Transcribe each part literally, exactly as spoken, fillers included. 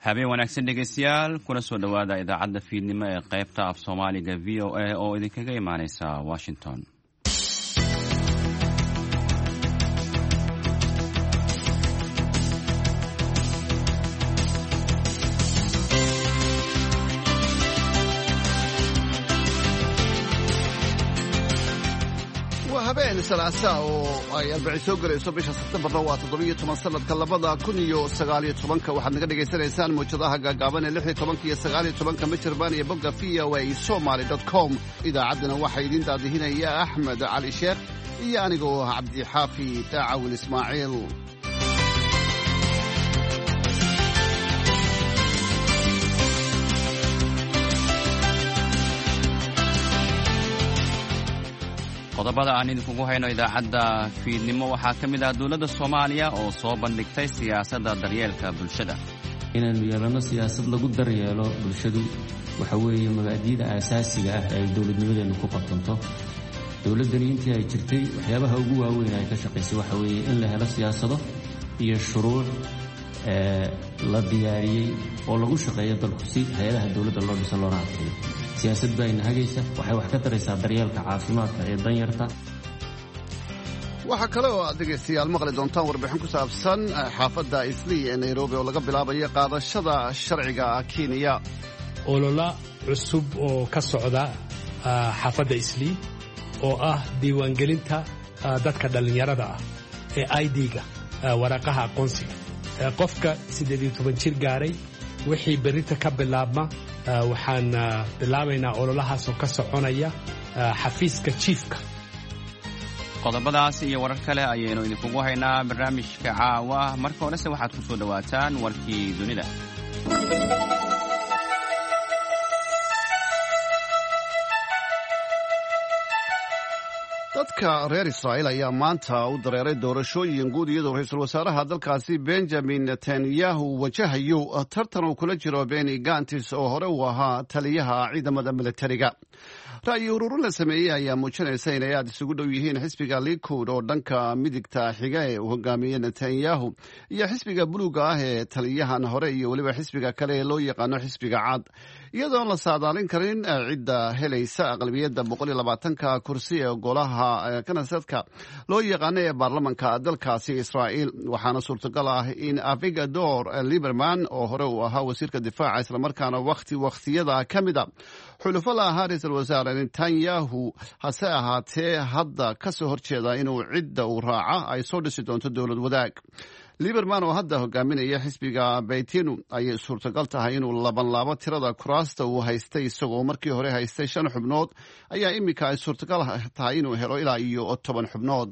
habeen wanaagsan dhegeystayaal kuna soo dhawaada idaacadda fiidnimo ee qaybta af Soomaaliga V O A oo idinkaga imaaneysa Washington. habeen salaasa oo ay arbaci soo galayso bisha Sebtembar waa toddoba iyo toban sanadka labada kun iyo sagaal iyo toban waxaad naga dhageysanaysaan muujadaha gaagaaban ee lix iyo toban iyo sagaal iyo toban mitirban iyo bogga v o a somali dot com. idaacadana waxaa idin daadihinaya Axmed Cali Sheekh iyo anigoo Cabdi Xaafi Daawil Ismaaciil. qodobada aan idinkugu hayno idaacadda fiidnimo waxaa ka mid ah dowladda Soomaaliya oo soo bandhigtay siyaasadda daryeelka bulshada. inaan yeelano siyaasad lagu daryeelo bulshadu waxa weeye mabaadi'da aasaasiga ah ee dowladnimadeenu ku qabtanto. dowladdani intii ay jirtay waxyaabaha ugu waaweyn ay ka shaqaysay waxa weeye in la helo siyaasado iyo shuruuc ee la diyaariyey oo lagu shaqeeyo dalku si hay'adaha dowladda loo dhiso loona adkeeyo. siyaasad baa inahagaysa waxay wax ka taraysaa daryeelka caafimaadka ee danyarta. waxaa kale oo aad dhegaystayaal maqli doontaan warbixin ku saabsan xaafadda Islii ee Nairobi oo laga bilaabayo qaadashada sharciga Kenya. olole cusub oo ka socda xaafadda Islii oo ah diiwaangelinta dadka dhalinyarada ah ee I D-ga waraqaha aqoonsiga. qofka siddeed iyo toban jir gaaray wixii berita ka bilaabma waxaan bilaabaynaa ololahaas oo ka soconaya xafiiska chiefka. qodobadaas iyo warar kale ayaynu idinkugu haynaa barnaamijka caawa. marka horese waxaad ku soo dhawaataan warkii dunida. dadka reer Israa'iil ayaa maanta u dareeray doorashooyin guud iyadoo ra'iisul wasaaraha dalkaasi Benjamin Netanyahu wajahayo tartan uu kula jiro Benny Gantz oo hore u ahaa taliyaha ciidamada militariga. ra'yi ururin la sameeyey ayaa muujinaysa inay aad isugu dhow yihiin xisbiga Likud oo dhanka midigta xiga ee uu hogaamiye Netanyahu iyo xisbiga buluuga ah ee taliyahan hore iyo weliba xisbiga kale ee loo yaqaano xisbiga cad, iyadoo la saadaalin karin cidda helaysa aqlabiyadda boqol iyo labaatanka kursi ee golaha kanasadka loo yaqaano ee baarlamanka dalkaasi Israa'iil. waxaana suurtagal ah in Avigdor Lieberman oo hore uu ahaa wasiirka difaaca islamarkaana waqti waqtiyada ka mida xulufo la ahaa ra'iisul wasaare Netanyahu hase ahaatee hadda ka soo horjeeda inuu cidda uu raaca ay soo dhisi doonto dowlad wadaag. Lieberman oo hadda hogaaminaya xisbiga Beitenu ayay suurtagal tahay inuu laban laabo tirada kuraasta uu haystay isagoo markii hore haystay shan xubnood ayaa imika ay suurtagal tahay inuu helo ilaa iyo toban xubnood.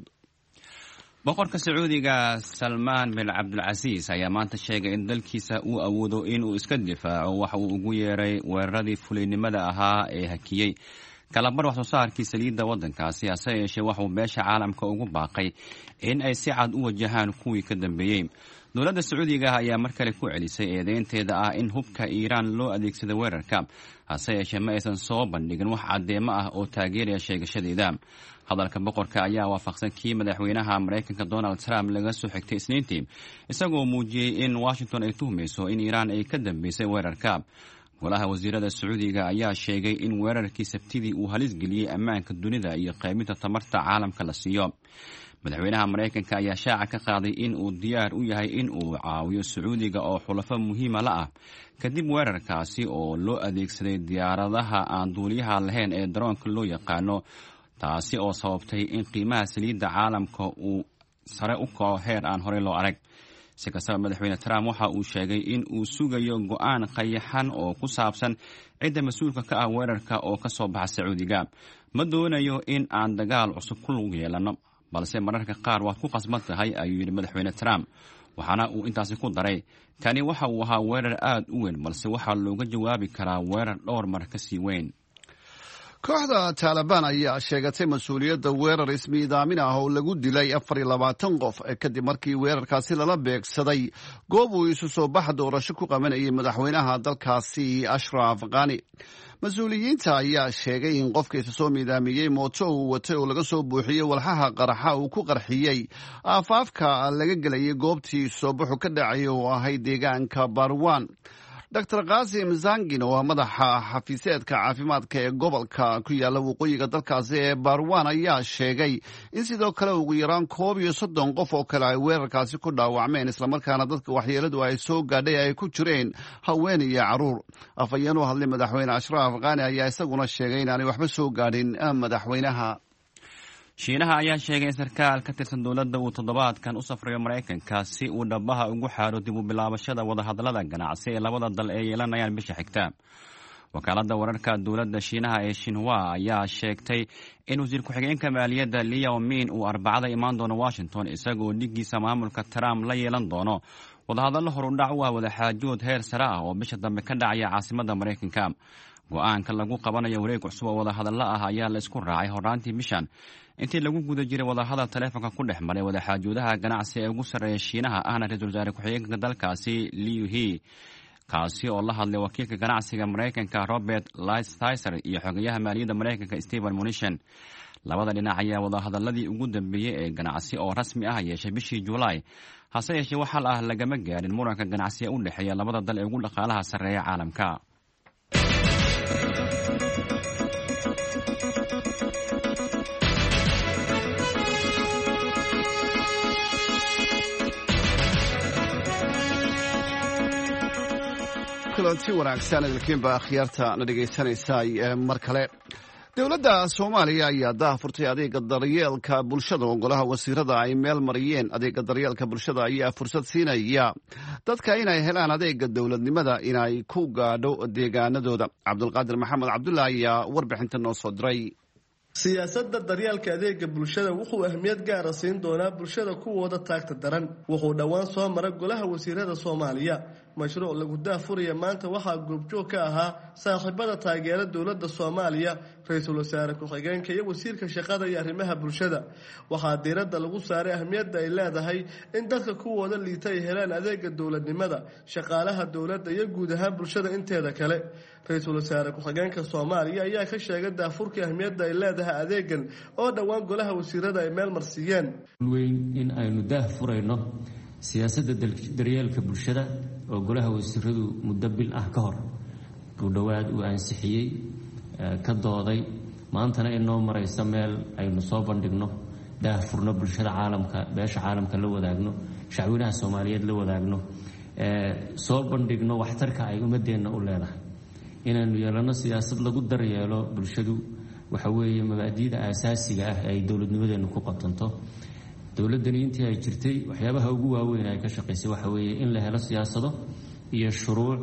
boqorka Sacuudiga Salmaan bin Cabdulcasiis ayaa maanta sheegay in dalkiisa uu awoodo inuu iska difaaco waxa uu ugu yeeray weeraradii fuliynimada ahaa ee hakiyey kalabar wax soo saarkii saliidda waddankaasi. hase yeeshee waxuu beesha caalamka ugu baaqay in ay si cad u wajahaan kuwii ka dambeeyey. dowladda Sacuudiga ayaa mar kale ku celisay eedeynteeda ah in hubka Iiraan loo adeegsado weerarka, hase yeeshee ma aysan soo bandhigin wax caddeemo ah oo taageeraya sheegashadeeda. hadalka boqorka ayaa waafaqsan kii madaxweynaha Mareykanka Donald Trump laga soo xigtay Isniintii, isagoo muujiyey in Washington ay tuhmayso in Iiraan ay ka dambeysay weerarka. golaha wasiirada Sacuudiga ayaa sheegay in weerarkii Sabtidii uu halis geliyey ammaanka dunida iyo qaybinta tamarta caalamka la siiyo. madaxweynaha Mareykanka ayaa shaaca ka qaaday in uu diyaar u yahay in uu caawiyo Sacuudiga oo xulafo muhiima la ah kadib weerarkaasi oo loo adeegsaday diyaaradaha aan duuliyaha lahayn ee daroonka loo yaqaano, taasi oo sababtay in qiimaha saliidda caalamka uu sare u kaco heer aan horey loo arag. si kastaba madaxweyne Trump waxa uu sheegay in uu sugayo go'aan qayaxan oo ku saabsan cidda mas-uulka ka ah weerarka oo ka soo baxa Sacuudiga. ma doonayo in aan dagaal cusub ku lug yeelano, balse mararka qaar waad ku qasban tahay ayuu yidhi madaxweyne Trump. waxaana uu intaasi ku daray, kani waxa uu ahaa weerar aad u weyn, balse waxaa looga jawaabi karaa weerar dhowr mar ka sii weyn. kooxda Taliban ayaa sheegatay mas-uuliyadda weerar ismiidaamin ah oo lagu dilay afar iyo labaatan qof kadib markii weerarkaasi lala beegsaday goob uu isu soo bax doorasho ku qabanayay madaxweynaha dalkaasi Ashraf Ghani. mas-uuliyiinta ayaa sheegay in qofka isa soo miidaamiyey mooto uu watay oo laga soo buuxiyey walxaha qaraxa uu ku qarxiyey aafaafka laga gelayay goobtii soo baxu ka dhacay oo ahay deegaanka Barwan. doctor Qasim Zangin oo madaxa xafiiseedka caafimaadka ee gobolka ku yaala waqooyiga dalkaasi ee Barwan ayaa sheegay in sidoo kale ugu yaraan koob iyo soddon qof oo kale ay weerarkaasi ku dhaawacmeen islamarkaana dadka waxyeeladu ay soo gaadhay ay ku jireen haween iyo caruur. Afhayeen u hadlay madaxweyne Ashraf Ghani ayaa isaguna sheegay inaanay waxba soo gaadhin madaxweynaha. shiinaha ayaa sheegay in sarkaal ka tirsan dowladda uu toddobaadkan u safrayo Maraykanka si uu dhabaha ugu xaaro dib u bilaabashada wadahadallada ganacsi ee labada dal ee yeelanayaan bisha xigta. wakaaladda wararka dowladda shiinaha ee Xinhua ayaa sheegtay in wasiir ku-xigeenka maaliyadda Liao Min uu arbacada imaan doono Washington isagoo dhigiisa maamulka Trump la yeelan doono wadahadallo horudhac u ah wadaxaajood heer sare ah oo bisha dambe ka dhacaya caasimadda Maraykanka. go-aanka lagu qabanayo wareeg cusub oo wadahadallo ah ayaa la isku raacay horraantii bishan intii lagu guda jiray wadahadal taleefanka ku dhex maray wadaxaajoodyaha ganacsi ee ugu sarreeya shiinaha ahna ra-iisul wasaare ku-xigeenka dalkaasi Liu He, kaasi oo la hadlay wakiilka ganacsiga Maraykanka Robert Lighthizer iyo xogayaha maaliyadda Maraykanka Stephen Mnuchin. labada dhinac ayaa wadahadaladii ugu dambeeyey ee ganacsi oo rasmi ah yeeshay bishii Juulaay, hase yeeshee wax xal ah lagama gaarin muranka ganacsi ee u dhexeeya labada dal ee ugu dhaqaalaha sarreeya caalamka. kulanti wanaagsan idinkiinba akhyaarta na dhegaysanaysaa mar kale. dowladda Soomaaliya ayaa daahfurtay adeega daryeelka bulshada oo golaha wasiirada ay meel mariyeen. adeega daryeelka bulshada ayaa fursad siinaya dadka inay helaan adeega dowladnimada inay ku gaadho deegaanadooda. Cabdulqaadir Maxamed Cabdulla ayaa warbixinta noo soo diray. siyaasadda daryeelka adeega bulshada wuxuu ahmiyad gaar ah siin doonaa bulshada kuwooda taagta daran. wuxuu dhowaan soo maray golaha wasiirada Soomaaliya. mashruuc lagu daafuraya maanta waxaa goobjoog ka ahaa saaxiibada taageera dowladda Soomaaliya, ra-iisul wasaare ku-xigeenka iyo wasiirka shaqada iyo arrimaha bulshada. waxaa diiradda lagu saaray ahmiyadda ay leedahay in dadka kuwooda liita ay helaan adeega dowladnimada, shaqaalaha dowladda iyo guud ahaan bulshada inteeda kale. ra-iisul wasaare ku-xigeenka Soomaaliya ayaa ka sheegay daafurka ahmiyadda ay leedahay adeegan oo dhowaan golaha wasiirada ay meel marsiiyeen. weyn in aynu daafurayno siyaasadda daryeelka bulshada oo golaha wasiiradu muddo bil ah ka hor ku dhawaad uu ansixiyey ka dooday, maantana inoo maraysa meel aynu soo bandhigno, daafurno bulshada caalamka, beesha caalamka la wadaagno, shacwinaha Soomaaliyeed la wadaagno, soo bandhigno waxtarka ay ummadeenna u leedahay. inaynu yeelano siyaasad lagu daryeelo bulshadu waxa weeye mabaadi'da aasaasiga ah ee dowladnimadeenu ku qabtanto. dowladani intii ay jirtay waxyaabaha ugu waaweyn ay ka shaqaysay waxa weeye in la helo siyaasado iyo shuruuc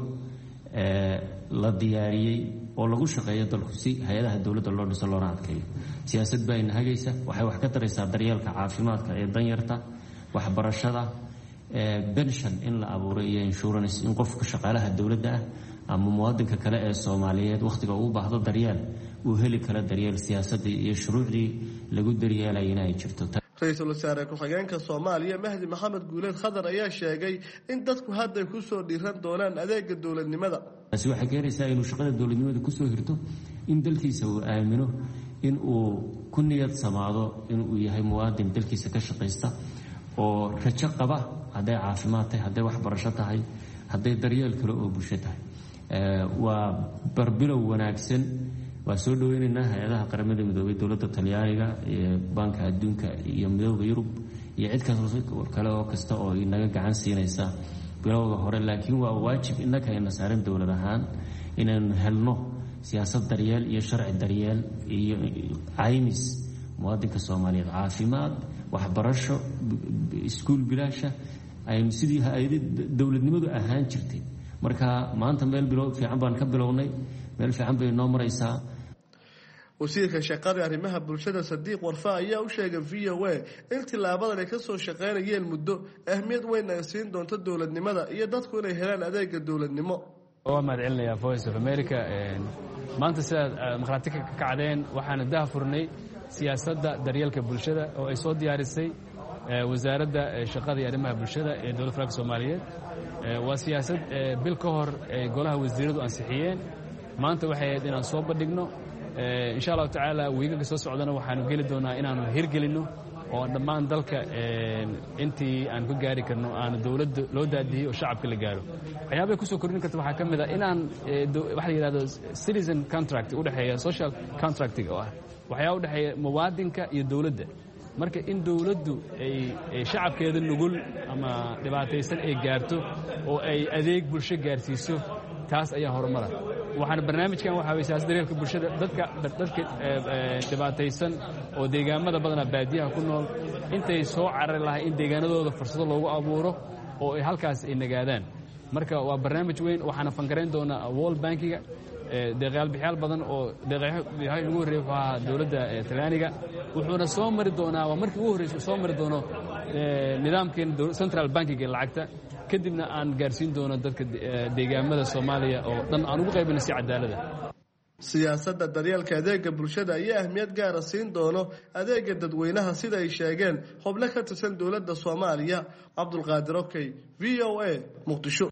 la diyaariyey oo lagu shaqeeyo dalku si hay-adaha dowladda loo dhiso loona adkeeyo. siyaasad baa ina hagaysa, waxay wax ka taraysaa daryeelka caafimaadka ee danyarta, waxbarashada, pension in la abuuro iyo insurance in qofka shaqaalaha dowladda ah ama muwaadinka kale ee Soomaaliyeed wakhtiga uu baahdo daryeel uu heli karo daryeel. siyaasadii iyo shuruucdii lagu daryeelay inay jirto. ra-iisul wasaare ku-xigeenka Soomaaliya Mahdi Maxamed Guuleed Khadar ayaa sheegay in dadku hadda ku soo dhiiran doonaan adeega dowladnimada. taasi waxay keenaysaa inuu shaqada dowladnimada ku soo hirto, in dalkiisa uu aamino, in uu ku niyad samaado in uu yahay muwaadin dalkiisa ka shaqaysta oo rajo qaba, hadday caafimaad tahay, hadday waxbarasho tahay, hadday daryeel kale oo bulsho tahay. waa barbilow wanaagsan. waa soo dhaweynaynaa hay-adaha qaramada midoobay, dowladda Talyaaniga, banka adduunka iyo midowda Yurub iyo cid kale oo kasta oo inaga gacan siinaysa bilowga hore. laakiin waa waajib innaka ayna saaran dowlad ahaan inaynu helno siyaasad daryeel iyo sharci daryeel iyo caymis muwaadinka Soomaaliyeed, caafimaad, waxbarasho, iskuul bilaasha, aynu sidii hay-adi dowladnimadu ahaan jirtay. marka maanta meel bilow fiican baan ka bilownay, meel fiican bay noo maraysaa. wasiirka shaqada arrimaha bulshada Sadiiq Warfa ayaa u sheegay V O A in tilaabadan ay ka soo shaqeynayeen muddo ahmiyad weyn ay siin doonto dowladnimada iyo dadku inay helaan adeega dowladnimo. waa mahadcelinayaa Voice of America. maanta sidaad markhaati ka kacdeen waxaana daahfurnay siyaasadda daryeelka bulshada oo ay soo diyaarisay wasaaradda shaqada iyo arrimaha bulshada ee dowladda federaalka Soomaaliyeed. waa siyaasad bil ka hor golaha wasiiradu ansixiyeen. maanta waxay ahayd inaan soo bandhigno. insha allahu tacaala wiigaga soo socdana waxaanu geli doonaa inaanu hirgelinno oo dhammaan dalka intii aan ku gaari karno aan dawladda loo daadiyey oo shacabka la gaaro waxyaabaha ku soo kordhin karta waxaa ka mid ah inaan waxa la yidhahdo citizen contract u dhexeeya social contractiga oo ah waxyaaba u dhexeeya muwaadinka iyo dawladda marka in dawladdu ay shacabkeeda nugul ama dhibaataysan ay gaarto oo ay adeeg bulsho gaarsiiso taas ayaa horumara waxaana barnaamijkan waxaa weeye siyaasad daryeelka bulshada dadka dadka dhibaataysan oo deegaamada badanaa baadiyaha ku nool intay soo carari lahay in deegaanadooda fursado loogu abuuro oo ay halkaas ay nagaadaan marka waa barnaamij weyn waxaana fankarayn doonaa world bankiga deeqyaalbixiyaal badan oo deeqyaal ugu horreeyay wuxuu ahaa dawladda talyaaniga wuxuuna soo mari doonaa waa markii ugu horreysay soo mari doono nidaamkeen central bankiga lacagta kadibna aan gaarsiin doono dadka deegaamada Soomaaliya oo dhan aan ugu qaybino si cadaalad ah siyaasadda daryeelka adeega bulshada ayaa ahmiyad gaar ah siin doono adeega dadweynaha sida ay sheegeen xubno ka tirsan dawladda Soomaaliya Cabdulqaadir Okey V O A Muqdisho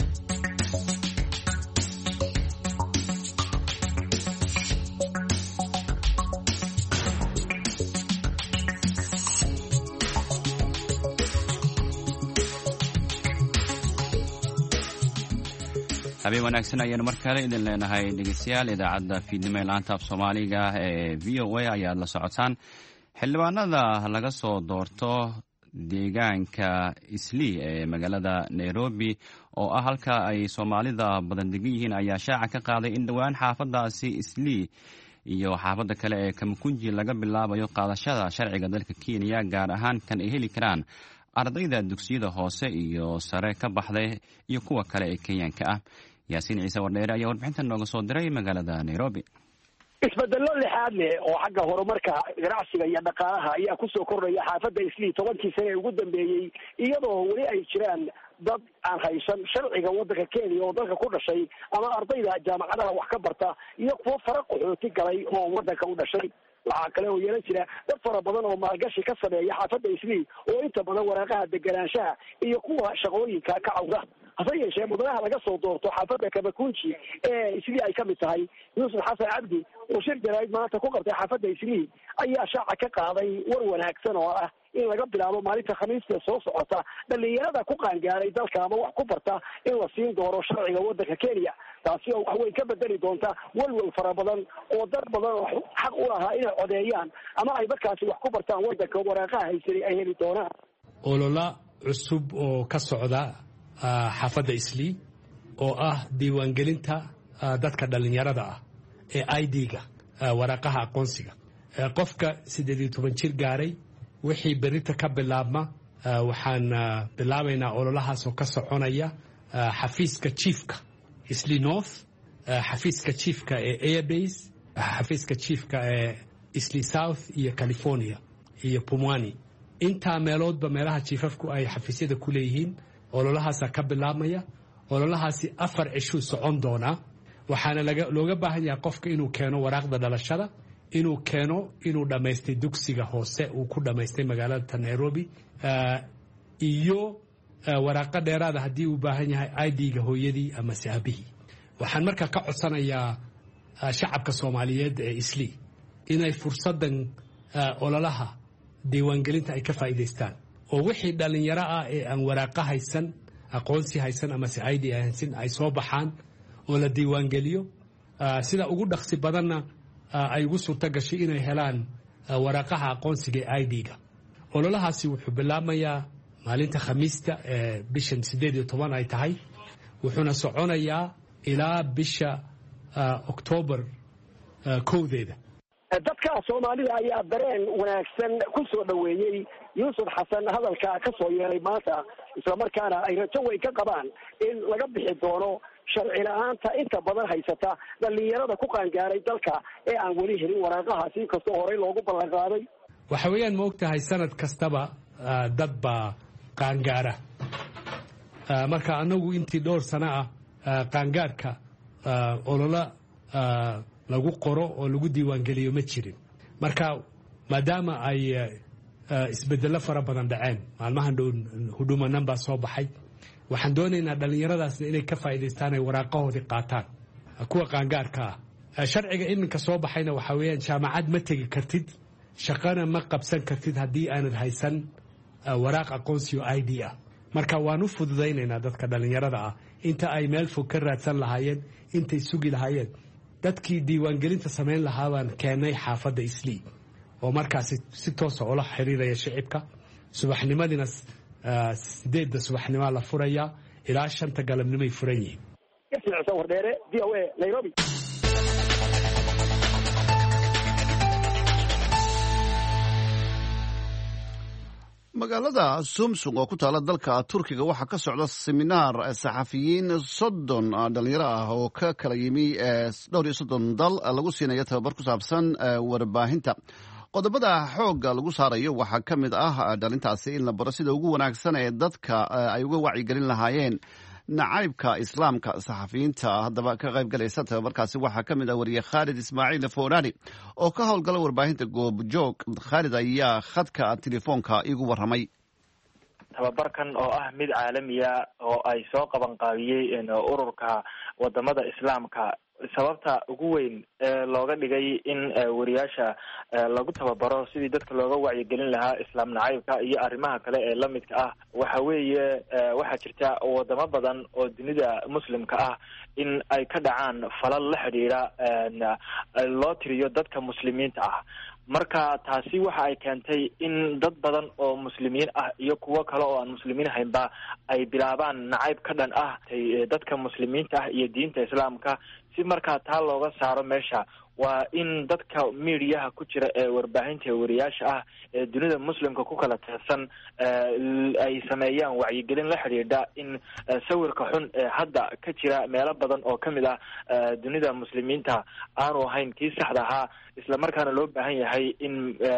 habeen wanaagsan ayaan mar kale idin leenahay dhegeystayaal idaacadda fiidnimo ee laanta af Soomaaliga ee V O A ayaad la socotaan xildhibaanada laga soo doorto deegaanka Islii ee magaalada Nairobi oo ah halka ay Soomaalida badan degan yihiin ayaa shaaca ka qaaday in dhawaan xaafadaasi Islii iyo xaafada kale ee Kamukunji laga bilaabayo qaadashada sharciga dalka Kenya gaar ahaan kan ay heli karaan ardayda dugsiyada hoose iyo sare ka baxday iyo kuwa kale ee Kenyanka ah yaasiin ciise wardheere ayaa warbixintan nooga soo diray magaalada Nairobi isbedelo lixaad leh oo xagga horumarka ganacsiga iyo dhaqaalaha ayaa ku soo kordhaya xaafadda Islii tobankii sano ee ugu dambeeyay iyadoo weli ay jiraan dad aan haysan sharciga waddanka Kenya oo dalka ku dhashay ama ardayda jaamacadaha wax ka barta iyo kuwa faraq qaxooti galay oo waddanka u dhashay waxaa kale oo yeelan jira dad fara badan oo maalgashi ka sameeya xaafadda Islii oo inta badan waraaqaha deganaanshaha iyo kuwa shaqooyinka ka cawda hase yeeshee mudanaha laga soo doorto xaafadda Kamukunji ee Islii ay ka mid tahay Yuusuf Xasan Cabdi oo shir jaraa'id maanta ku qabtay xaafadda Islii ayaa shaaca ka qaaday war wanaagsan oo ah in laga bilaabo maalinta Khamiista soo socota dhalinyarada ku qaangaaray dalka ama wax ku barta in la siin doono sharciga waddanka Kenya taasi oo wax weyn ka bedeli doonta walwal fara badan oo dad badan oo xaq u lahaa inay codeeyaan ama ay markaasi wax ku bartaan waddanka waraaqaha haysan ay heli doonaan olola cusub oo ka socda xaafadda Islii oo ah diiwaangelinta dadka dhalinyarada ah ee I D-ga waraaqaha aqoonsiga qofka siddeed iyo toban jir gaaray wixii berita ka bilaabma waxaan bilaabaynaa ololahaas oo ka soconaya xafiiska chiefka Islii North xafiiska chiefka ee Airbase xafiiska chiefka ee Islii South iyo California iyo Pumwani inta meeloodba meelaha chiefafku ay xafiisyada ku leeyihiin ololahaas ka bilaabmaya ololahaasi afar cisho socon doona waxaana laga looga baahan yahay qofka inuu keeno waraaqda dhalashada inuu keeno inuu dhameystay dugsiga hoose uu ku dhameystay magaalada Nairobi iyo waraaqa dheeraada haddii uu baahan yahay I D-ga hooyadii ama saabihii waxaan markaa ka codsanayaa shacabka Soomaaliyeed ee Islii inay fursadan ololaha diiwaangelinta ay ka faa'iideystaan oo wixii dhalinyaro ah ee aan waraaqa haysan aqoonsi haysan ama I D haysan ay soo baxaan oo la diiwaangeliyo sida ugu dhaqsi badanna ay ugu suurta gashay inay helaan waraaqaha aqoonsiga ee I D-ga ololahaasi wuxuu bilaabmayaa maalinta Khamiista ee bishan siddeed iyo toban ay tahay wuxuuna soconayaa ilaa bisha October kowdeeda dadka Soomaalida ayaa dareen wanaagsan ku soo dhaweeyay Yuusuf Xasan hadalka ka soo yeeray maanta isla markaana ay rajo weyn ka qabaan in laga bixi doono sharci la'aanta inta badan haysata dhalinyarada ku qaangaaray dalka ee aan weli helin waraaqahaasi kastoo horey loogu ballan qaaday waxa weeyaan ma ogtahay sanad kastaba dad baa qaangaara marka anagu intii dhowr sano ah qaangaarka olola lagu qoro oo lagu diiwaangeliyo ma jirin marka maadaama ay isbedelo fara badan dhaceen maalmahan dhow huduma number soo baxay waxaan doonaynaa dhalinyaradaasna inay ka faa'iidaystaan ay waraaqahoodii qaataan kuwa qaangaarka ah sharciga iminka soo baxayna waxa weeyaan jaamacad ma tegi kartid shaqana ma qabsan kartid haddii aanad haysan waraaq aqoonsiyo I D ah marka waan u fududaynaynaa dadka dhallinyarada ah inta ay meel fog ka raadsan lahaayeen intay sugi lahaayeen dadkii diiwaangelinta samayn lahaa baan keennay xaafadda islii oo markaasi si toosa ula xiriiraya shicibka subaxnimadiina sideedda subaxnimaa la furayaa ilaa shanta galabnimoay furan yihiin wardheere v o a nairobi. magaalada sumsung oo ku taala dalka turkiga waxaa ka socda seminaar saxafiyiin soddon dhalinyaro ah oo ka kala yimi dhowr iyo soddon dal lagu siinayo tababar ku saabsan warbaahinta. qodobada xoogga lagu saarayo waxaa ka mid ah dhalintaasi in la baro sida ugu wanaagsan ee dadka ay uga wacyigelin lahaayeen nacaybka islaamka. saxafiyiinta haddaba ka qayb galaysa tababarkaasi waxaa ka mid ah wariye khaalid ismaaciil foorari oo ka howlgala warbaahinta goobjoog. khaalid ayaa khadka telefoonka igu warramay. tababarkan oo ah mid caalamiya oo ay soo qaban qaabiyey ururka wadamada islaamka, sababta ugu weyn ee looga dhigay in wariyaasha lagu tababaro sidii dadka looga wacyigelin lahaa islaam nacaybka iyo arrimaha kale ee lamidka ah waxa weeye waxaa jirta wadamo badan oo dunida muslimka ah in ay ka dhacaan falal la xidhiidha loo tiriyo dadka muslimiinta ah. marka taasi waxa ay keentay in dad badan oo muslimiin ah iyo kuwo kale oo aan muslimiin haynba ay bilaabaan nacayb ka dhan ah dadka muslimiinta ah iyo diinta islaamka. si markaa taa looga saaro meesha waa in dadka miidiyaha ku jira ee warbaahinta wariyaasha ah ee dunida muslimka ku kala tirsan ay sameeyaan wacyigelin la xidhiidha in sawirka xun ee hadda ka jira meelo badan oo kamid ah dunida muslimiinta aanu ahayn kii saxda ahaa, isla markaana loo baahan yahay in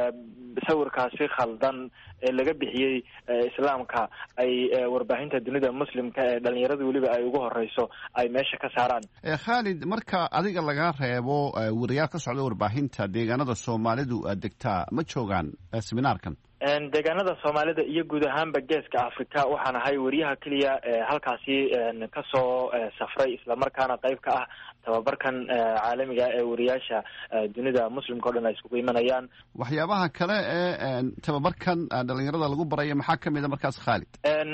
sawirkaasi khaldan ee laga bixiyey islaamka ay warbaahinta dunida muslimka ee dhalinyarada weliba ay ugu horeyso ay meesha ka saaraan. khaalid, marka adiga laga reebo wariyaal ka socda warbaahinta deegaanada soomaalidu degtaa ma joogaan seminaarkan? deegaanada soomaalida iyo guud ahaanba geeska africa waxaan ahay wariyaha keliya ee halkaasi kasoo safray islamarkaana qayb ka ah tababarkan caalamiga ee wariyaasha dunida muslimka o dhan ay iskugu imanayaan. waxyaabaha kale ee tababarkan dhalinyarada lagu baraya maxaa kamid a markaas khaalid?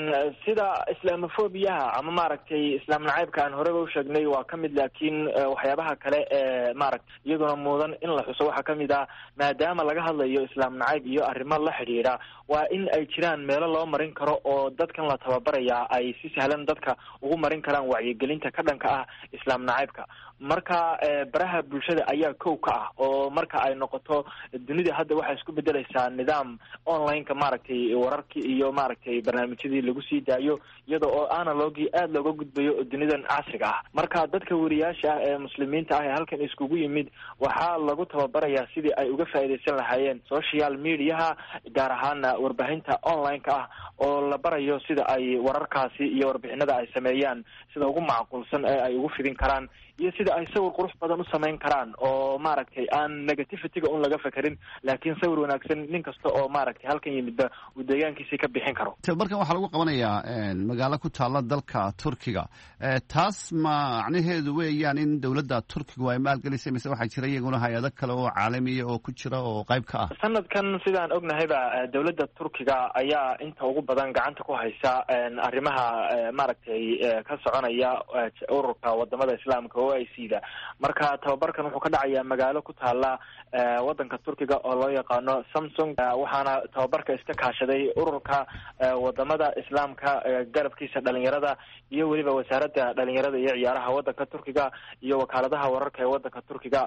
sida islamofobiyaha ama maaragtay islaam nacaybka aan horeba usheegnay waa kamid, laakiin waxyaabaha kale ee maaragta iyaduna mudan in la xuso waxaa kamid ah maadaama laga hadlayo islaam nacayb iyo arrimo la xidhiidha waa in ay jiraan meelo loo marin karo oo dadkan la tababaraya ay si sahlan dadka ugu marin karaan wacyigelinta ka dhanka ah islaam nacaybka. marka baraha bulshada ayaa kow ka ah oo marka ay noqoto dunida hadda waxay isku bedelaysaa nidaam online-ka maaragtay wararkii iyo maaragtay barnaamijyadii lagu sii daayo iyada oo analogii aada looga gudbayo dunidan casriga ah. marka dadka wariyaasha ah ee muslimiinta ah ee halkan iskugu yimid waxaa lagu tababarayaa sidii ay uga faa'iidaysan lahaayeen social mediaha, gaar ahaana warbaahinta online-ka ah oo la barayo sida ay wararkaasi iyo warbixinada ay sameeyaan sida ugu macquulsan ee ay ugu fidin karaan iyo sida ay sawir qurux badan u samayn karaan oo maaragtay aan negativity-ga un laga fekerin, laakiin sawir wanaagsan nin kasta oo maaragtay halkan yimidba uu deegaankiisii ka bixin karo. tababarkan waxaa lagu qabanayaa magaalo ku taala dalka turkiga. taas macnaheedu weeyaan in dowladda turkiga ay maalgelisay mise waxaa jira iyaguna hay-ado kale oo caalamiya oo ku jira oo qayb ka ah? sanadkan sidaan ognahayba dowladda turkiga ayaa inta ugu badan gacanta ku haysa arrimaha maaragtay ka soconaya ururka wadamada islaamka o i c da. marka tababarkan wuxuu ka dhacayaa magaalo ku taala wadanka turkiga oo loo yaqaano samsung, waxaana tababarka iska kaashaday ururka wadamada islaamka garabkiisa dhalinyarada iyo weliba wasaaradda dhalinyarada iyo ciyaaraha wadanka turkiga iyo wakaaladaha wararka ee wadanka turkiga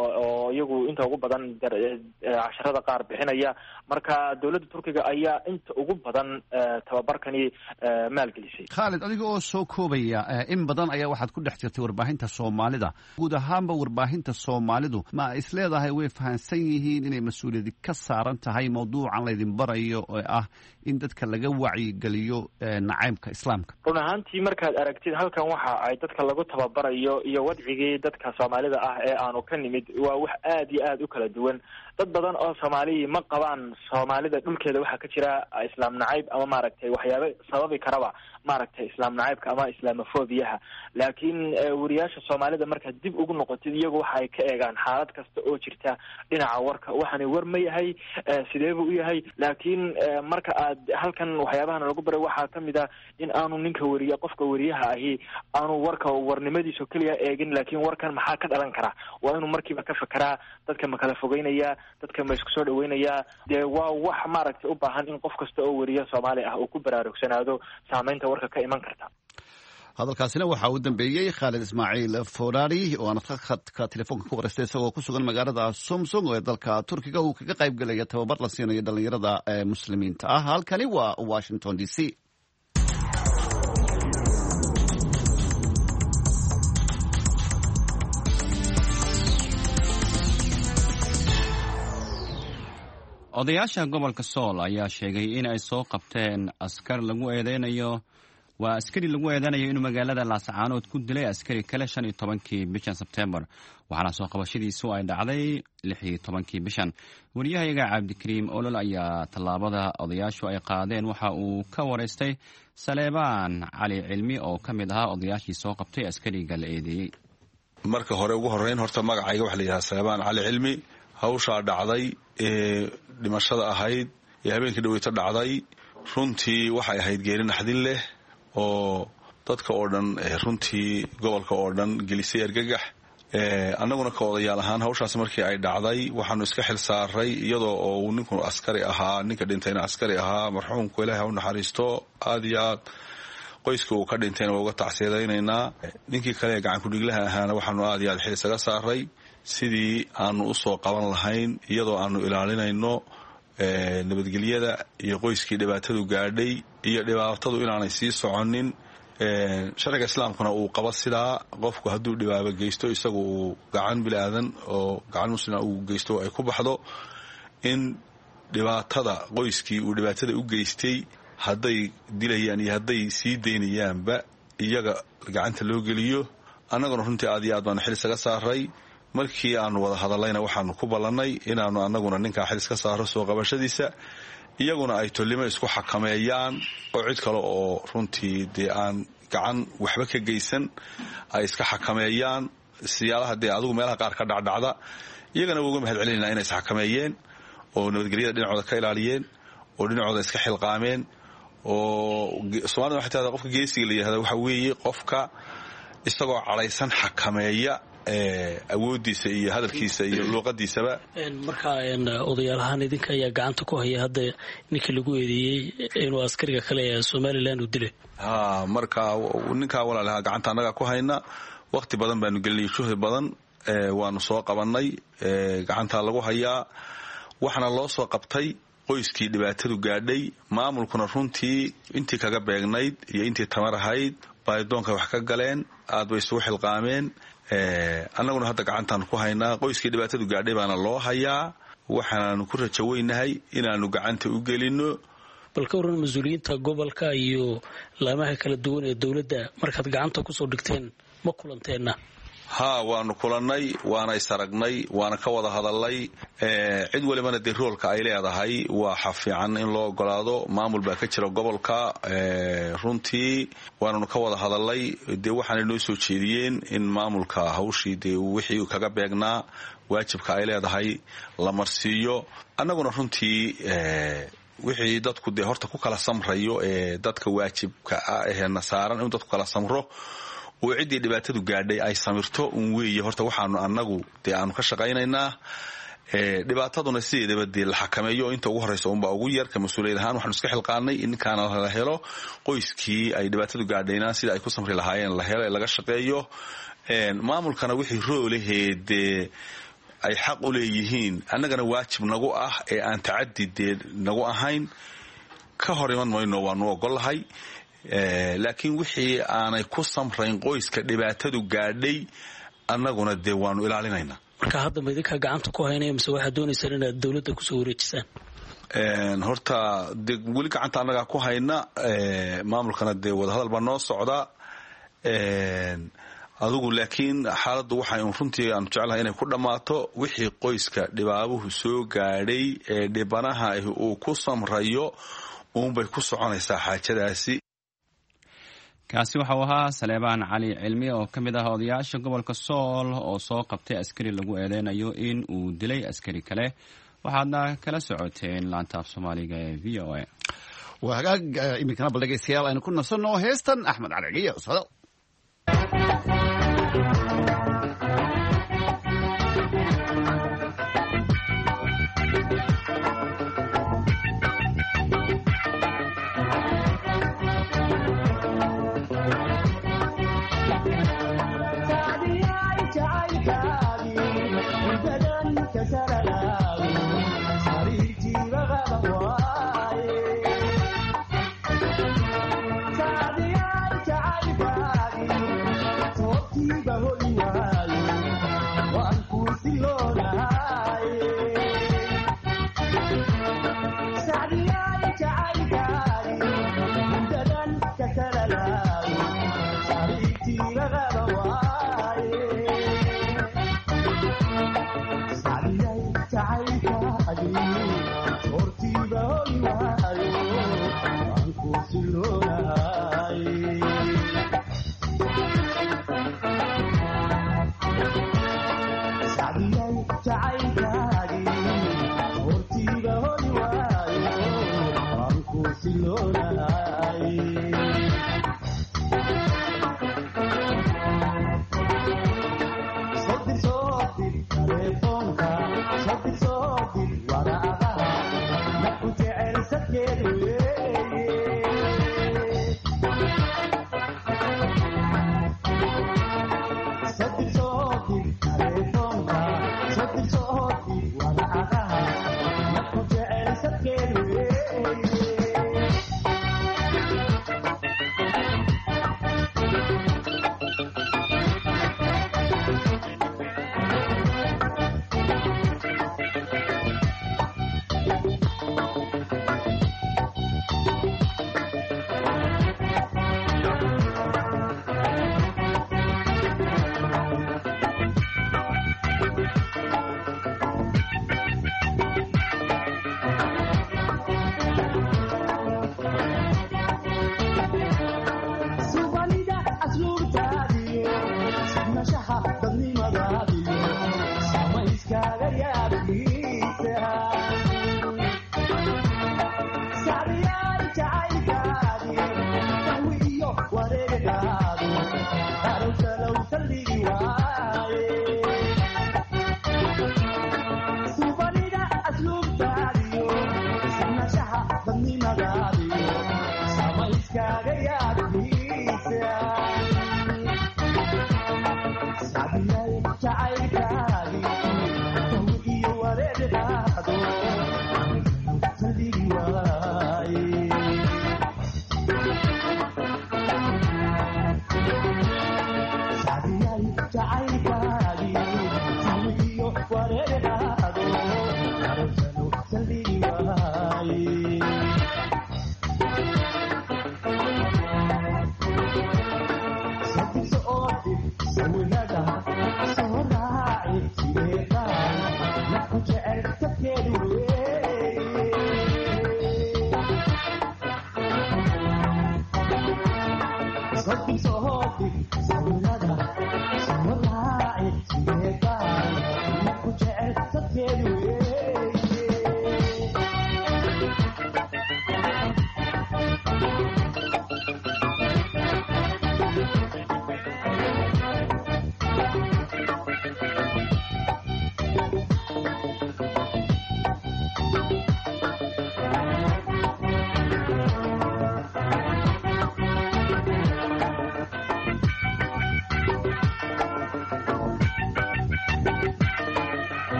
oo iyagu inta ugu badan casharada qaar bixinaya. marka dowladda turkiga ayaa inta ugu badan tababarkani maalgelisay. khaalid, adiga oo soo koobaya, in badan ayaa waxaad ku dhex jirtay warbaahinta soomaalida. guud ahaanba warbaahinta soomaalidu ma isleedahay way fahansan yihiin inay mas-uuliyadi ka saaran tahay mawduucan laydin barayo ee ah in dadka laga wacyigeliyo nacaybka islaamka? run ahaantii markaad aragtid halkan waxa ay dadka lagu tababarayo iyo wadcigii dadka soomaalida ah ee aanu ka nimid waa wax aada iyo aada u kala duwan. dad badan oo soomaaliya ma qabaan soomaalida dhulkeeda waxaa ka jira islaam nacayb ama maaragtay waxyaaba sababi karaba maaragtay islaam nacaybka ama islamofobiyaha. laakiin wariyaasha soomaalida markaad dib ugu noqotid iyagu waxa ay ka eegaan xaalad kasta oo jirta dhinaca warka, waxaani war ma yahay, sidee buu u yahay. laakiin marka aad halkan waxyaabahan lagu baray waxaa kamid ah in aanu ninka wariya qofka wariyaha ahi aanu warka warnimadiisa keliya eegin, laakiin warkan maxaa ka dhalan kara waa inuu markiiba ka fekeraa, dadka ma kala fogeynaya, dadka ma isku soo dhaweynaya. dee waa wax maaragtay u baahan in qof kasta oo wariya soomaali ah uu ku baraarugsanaado saameynta warka ka iman karta. hadalkaasina waxaa u dambeeyey khaalid ismaaciil forari oo aan khadka telefoonka ku wareystay isagoo ku sugan magaalada Samsung ee dalka Turkiga uu kaga qayb galaya tababar la siinayo dhalinyarada ee muslimiinta ah. halkani waa Washington D C. odayaasha gobolka Sool ayaa sheegay in ay soo qabteen askar lagu eedeynayo waa askari lagu eedanayo inuu magaalada Laascaanood ku dilay askari kale shan iyo tobankii bishan Sebtembar, waxaana soo qabashadiisu ay dhacday lix iyo tobankii bishan. wariyahayaga Cabdikariim Olol ayaa tallaabada odayaashu ay qaadeen waxa uu ka wareystay Saleebaan Cali Cilmi oo ka mid ahaa odayaashii soo qabtay askariga la eedeeyey. marka hore ugu horeyn horta magacayga waxa la yiraahdaa Saleebaan Cali Cilmi. hawsha dhacday ee dhimashada ahayd ee habeenkii dhaweyta dhacday runtii waxay ahayd geeri naxdin leh oo dadka oo dhan runtii gobolka oo dhan gelisay argagax. annaguna ka odayaal ahaan hawshaas markii ay dhacday waxaanu iska xil saaray iyadoo oo ninku askari ahaa, ninka dhintayna askari ahaa, marxuumku Ilaahay ha u naxariisto, aad iyo aad qoyska uu ka dhintayna waa uga tacsiidaynaynaa. ninkii kale ee gacan ku dhiglaha ahaana waxaanu aad iyo aad xil isaga saaray sidii aanu u soo qaban lahayn iyadoo aanu ilaalinayno nabadgelyada iyo qoyskii dhibaatadu gaadhay iyo dhibaatadu inaanay sii soconin. sharciga islaamkuna uu qabo sidaa qofku hadduu dhibaabo geysto isagu uu gacan bilaadan oo gacan muslima uu geysto ay ku baxdo in dhibaatada qoyskii uu dhibaatada u geystay hadday dilayaan iyo hadday sii daynayaanba iyaga gacanta loo geliyo. annaguna runtii aad iyo aad baanu xil isaga saaray. markii aanu wada hadallayna waxaanu ku ballannay inaanu annaguna ninkaa xil iska saaro soo qabashadiisa, iyaguna ay tolimo isku xakameeyaan oo cid kale oo runtii dee aan gacan waxba ka geysan ay iska xakameeyaan. siyaalaha dee adigu meelaha qaar ka dhacdhacda iyagana uga mahad celinayna inay isxakameeyeen oo nabadgelyada dhinacooda ka ilaaliyeen oo dhinacooda iska xilqaameen. oo soomaalida waxay tahdaa qofka geesiga la yihahda waxa weeye qofka isagoo cadhaysan xakameeya awoodiisa iyo hadalkiisa iyo luuqadiisaba. marka odayaalahaan idinka ayaa gacanta ku haya hadda ninkii lagu eedeeyey inuu askariga kale ee Somaliland u dilay. ha marka ninka walaalaha gacanta anaga ku hayna waqti badan baanu gelinay, shuhud badan waanu soo qabanay, gacanta lagu hayaa. waxana loo soo qabtay qoyskii dhibaatadu gaadhay. maamulkuna runtii intii kaga beegnayd iyo intii tamar ahayd baadoonka wax ka galeen, aad bay isugu xilqaameen. annaguna hadda gacantaan ku haynaa, qoyskii dhibaatadu gaadhay baana loo hayaa. waxaanaanu ku rajo weynahay inaanu gacanta u gelino. bal ka waran mas-uuliyiinta gobolka iyo laamaha kala duwan ee dowladda markaad gacanta kusoo dhigteen ma kulanteenna? ha waanu kulannay, waana isaragnay, waana ka wada hadalnay. cid walibana dee roolka ay leedahay waxa fiican in loo ogolaado. maamul baa ka jira gobolka runtii waananu ka wada hadalnay. dee waxaanay noo soo jeediyeen in maamulka hawshii dee wixii kaga beegnaa waajibka ay leedahay la marsiiyo. annaguna runtii wixii dadku dee horta ku kala samrayo ee dadka waajibka ah ee nasaaran in dadku kala samro oo ciddii dhibaatadu gaadhay ay samirto un weeye horta waxaanu annagu dee aanu ka shaqaynaynaa. dhibaataduna sideedaba dee la xakameeyo inta ugu horreysa unbaa ugu yar. ka mas-uuliyad ahaan waxaanu iska xilqaanay in ninkaana la helo, qoyskii ay dhibaatadu gaadhayna sida ay ku samri lahaayeen la helo ee laga shaqeeyo. maamulkana wixii roolahee dee ay xaq u leeyihiin annagana waajib nagu ah ee aan tacadi dee nagu ahayn ka hor iman mayno, waanu ogolahay. laakiin wixii aanay ku samrayn qoyska dhibaatadu gaadhay annaguna dee waanu ilaalinaynaa. marka hadda ma idinkaa gacanta ku haynaya mise waxaad doonaysaan inaad dowladda kusoo wareejisaan? horta dee weli gacanta annagaa ku hayna. maamulkana dee wadahadal baa noo socda. adugu laakiin xaaladdu waxay un runtii aanu jeclahay inay ku dhammaato wixii qoyska dhibaabuhu soo gaadhay ee dhibanaha uu ku samrayo uunbay ku soconaysaa xaajadaasi. kaasi waxau ahaa Saleebaan Cali Cilmi oo ka mid ah odayaasha gobolka Sool oo soo qabtay askari lagu eedeynayo in uu dilay askari kale. waxaadna kala socoteen laanta af Soomaaliga ee V O A. waa hagaag iminkana bal dhegeystayaal aynu ku nasanno heestan Axmed Caragiyo soo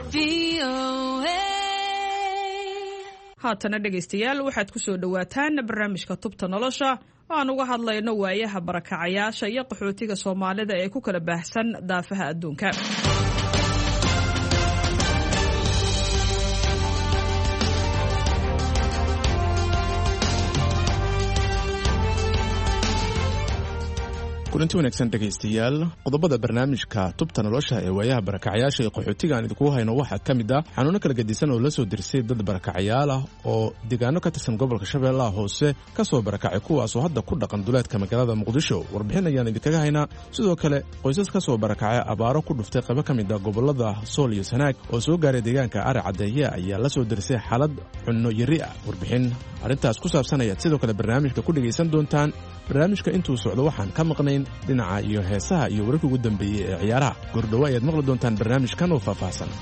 haatana dhegaystayaal waxaad ku soo dhowaataan barnaamijka tubta nolosha oo aan uga hadlayno waayaha barakacayaasha iyo qaxootiga soomaalida ee ku kala baahsan daafaha adduunka. kulanti wanaagsan dhegaystayaal, qodobada barnaamijka tubta nolosha ee waayaha barakacayaasha iyo qaxootiga aan idinku hayno waxaa ka mid ah xanuuno kala gedisan oo la soo dirsay dad barakacayaal ah oo deegaano ka tirsan gobolka Shabeellaha Hoose ka soo barakacay kuwaas oo hadda ku dhaqan duleedka magaalada Muqdisho. Warbixin ayaan idinkaga haynaa. Sidoo kale qoysas ka soo barakacay abaaro ku dhuftay qaybo ka mid ah gobolada Sool iyo Sanaag oo soo gaaray deegaanka Ari Cadeeye ayaa la soo dirsay xaalad cunno yari ah. Warbixin arrintaas ku saabsan ayaad sidoo kale barnaamijka ku dhagaysan doontaan. barnaamijka intuu socdo waxaan ka maqnayn dhinaca iyo heesaha iyo wararka ugu dambeeyay ee ciyaaraha. Gordhow ayaad maqli doontaan barnaamijkan oo faahfaahsan.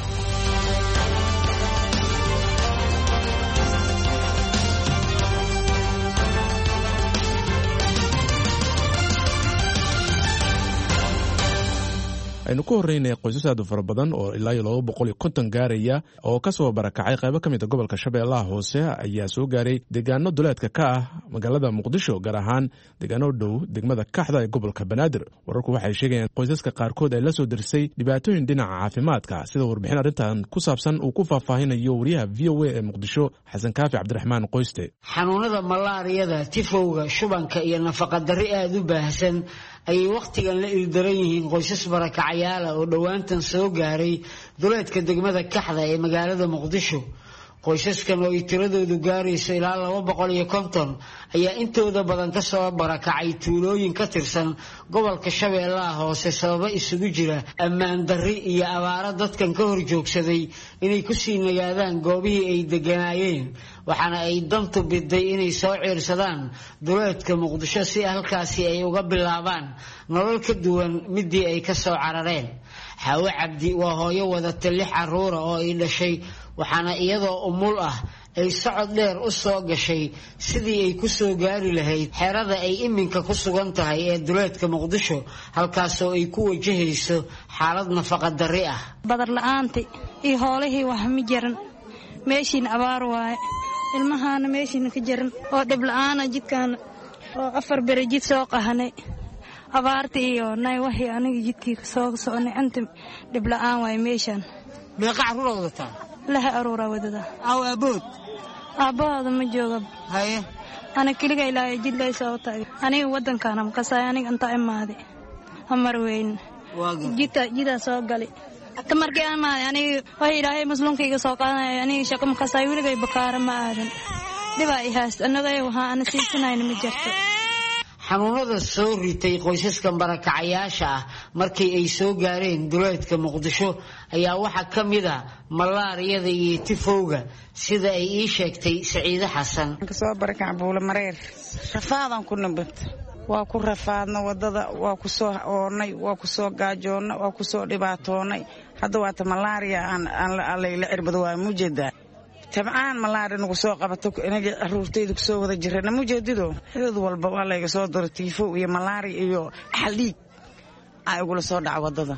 aynu ku horeynay qoysas aad u fara badan oo ilaa iyo laba boqol iyo konton gaaraya oo ka soo barakacay qaybo ka mid ah gobolka Shabeellaha Hoose ayaa soo gaaray deegaano duleedka ka ah magaalada Muqdisho, gaar ahaan deegaano dhow degmada Kaxda ee gobolka Banaadir. Wararku waxay sheegayaan qoysaska qaarkood ay la soo dirsay dhibaatooyin dhinaca caafimaadka, sida warbixin arrintan ku saabsan uu ku faahfaahinayo wariyaha V O A ee Muqdisho Xasan Kaafi Cabdiraxmaan Qoyste. xanuunada malaariyada, tifowga, shubanka iyo nafaqa darri aad u baahsan ayay waqtigan la ildaran yihiin qoysas barakacayaal oo dhawaantan soo gaaray duleedka degmada Kaxda ee magaalada Muqdisho. qoysaskan oo ay tiradoodu gaarayso ilaa laba boqol iyo konton ayaa intooda badan ka soo barakacay tuulooyin ka tirsan gobolka Shabeellaha Hoose sababo isugu jira ammaan darri iyo abaaro dadkan ka hor joogsaday inay ku sii nagaadaan goobihii ay deganaayeen, waxaana ay dantu biday inay soo ciirsadaan duleedka Muqdisho si halkaasi ay uga bilaabaan nolol ka duwan midii ay ka soo carareen. Xaawo Cabdi waa hooyo wadata lix carruur oo ay dhashay, waxaana iyadoo umul ah ay socod dheer u soo gashay sidii ay ku soo gaari lahayd xerada ay iminka ku sugan tahay ee duleedka Muqdisho, halkaasoo ay ku wajahayso xaalad nafaqa darri ah. badar la'aanti iyo hoolihii wax ma jiran, meeshiin abaar waaye, ilmahaana meeshiin ka jiran oo dhib la'aana jidkaan oo afar bere jid soo qahanay. abaarta iyo nay waxii aniga jidkii ka soo soconay inta dhib la'aan waaye meeshaan. meeqa carruur wadataa? laha aruura wadada. aw abood aabahooda ma jooga. haye ana keliga ilaa jid lay soo taagay. aniga wadankaana ma kasay, aniga inta imaaday amar weyn jidta jida soo galay. tamarkii aan maaday aniga way ilaahay muslimkayga soo qaadanay, aniga shaqo ma kasay, wiligay bakaara ma aadan. dhibaa i haast anaga waxaa ana siisanayna ma jirto. xanuunada soo ritay qoysaskan barakacayaasha ah markii ay soo gaareen duleedka Muqdisho ayaa waxaa ka mid ah malaariyada iyo tifowga, sida ay ii sheegtay Saciide Xasan. ka soo barakac buula mareer rafaadan ku nabad waa ku rafaadna wadada, waa ku soo oonay, waa ku soo gaajoona, waa ku soo dhibaatoonay. hadda waa ta malaariya aan aan la cirbado waa mujeeda tabcaan malaari nagu soo qabato inaga caruurtayda ku soo wada jirana mujeedido xilad walba waa laga soo diro tifo iyo malaari iyo xaliig ay ugu soo dhac wadada.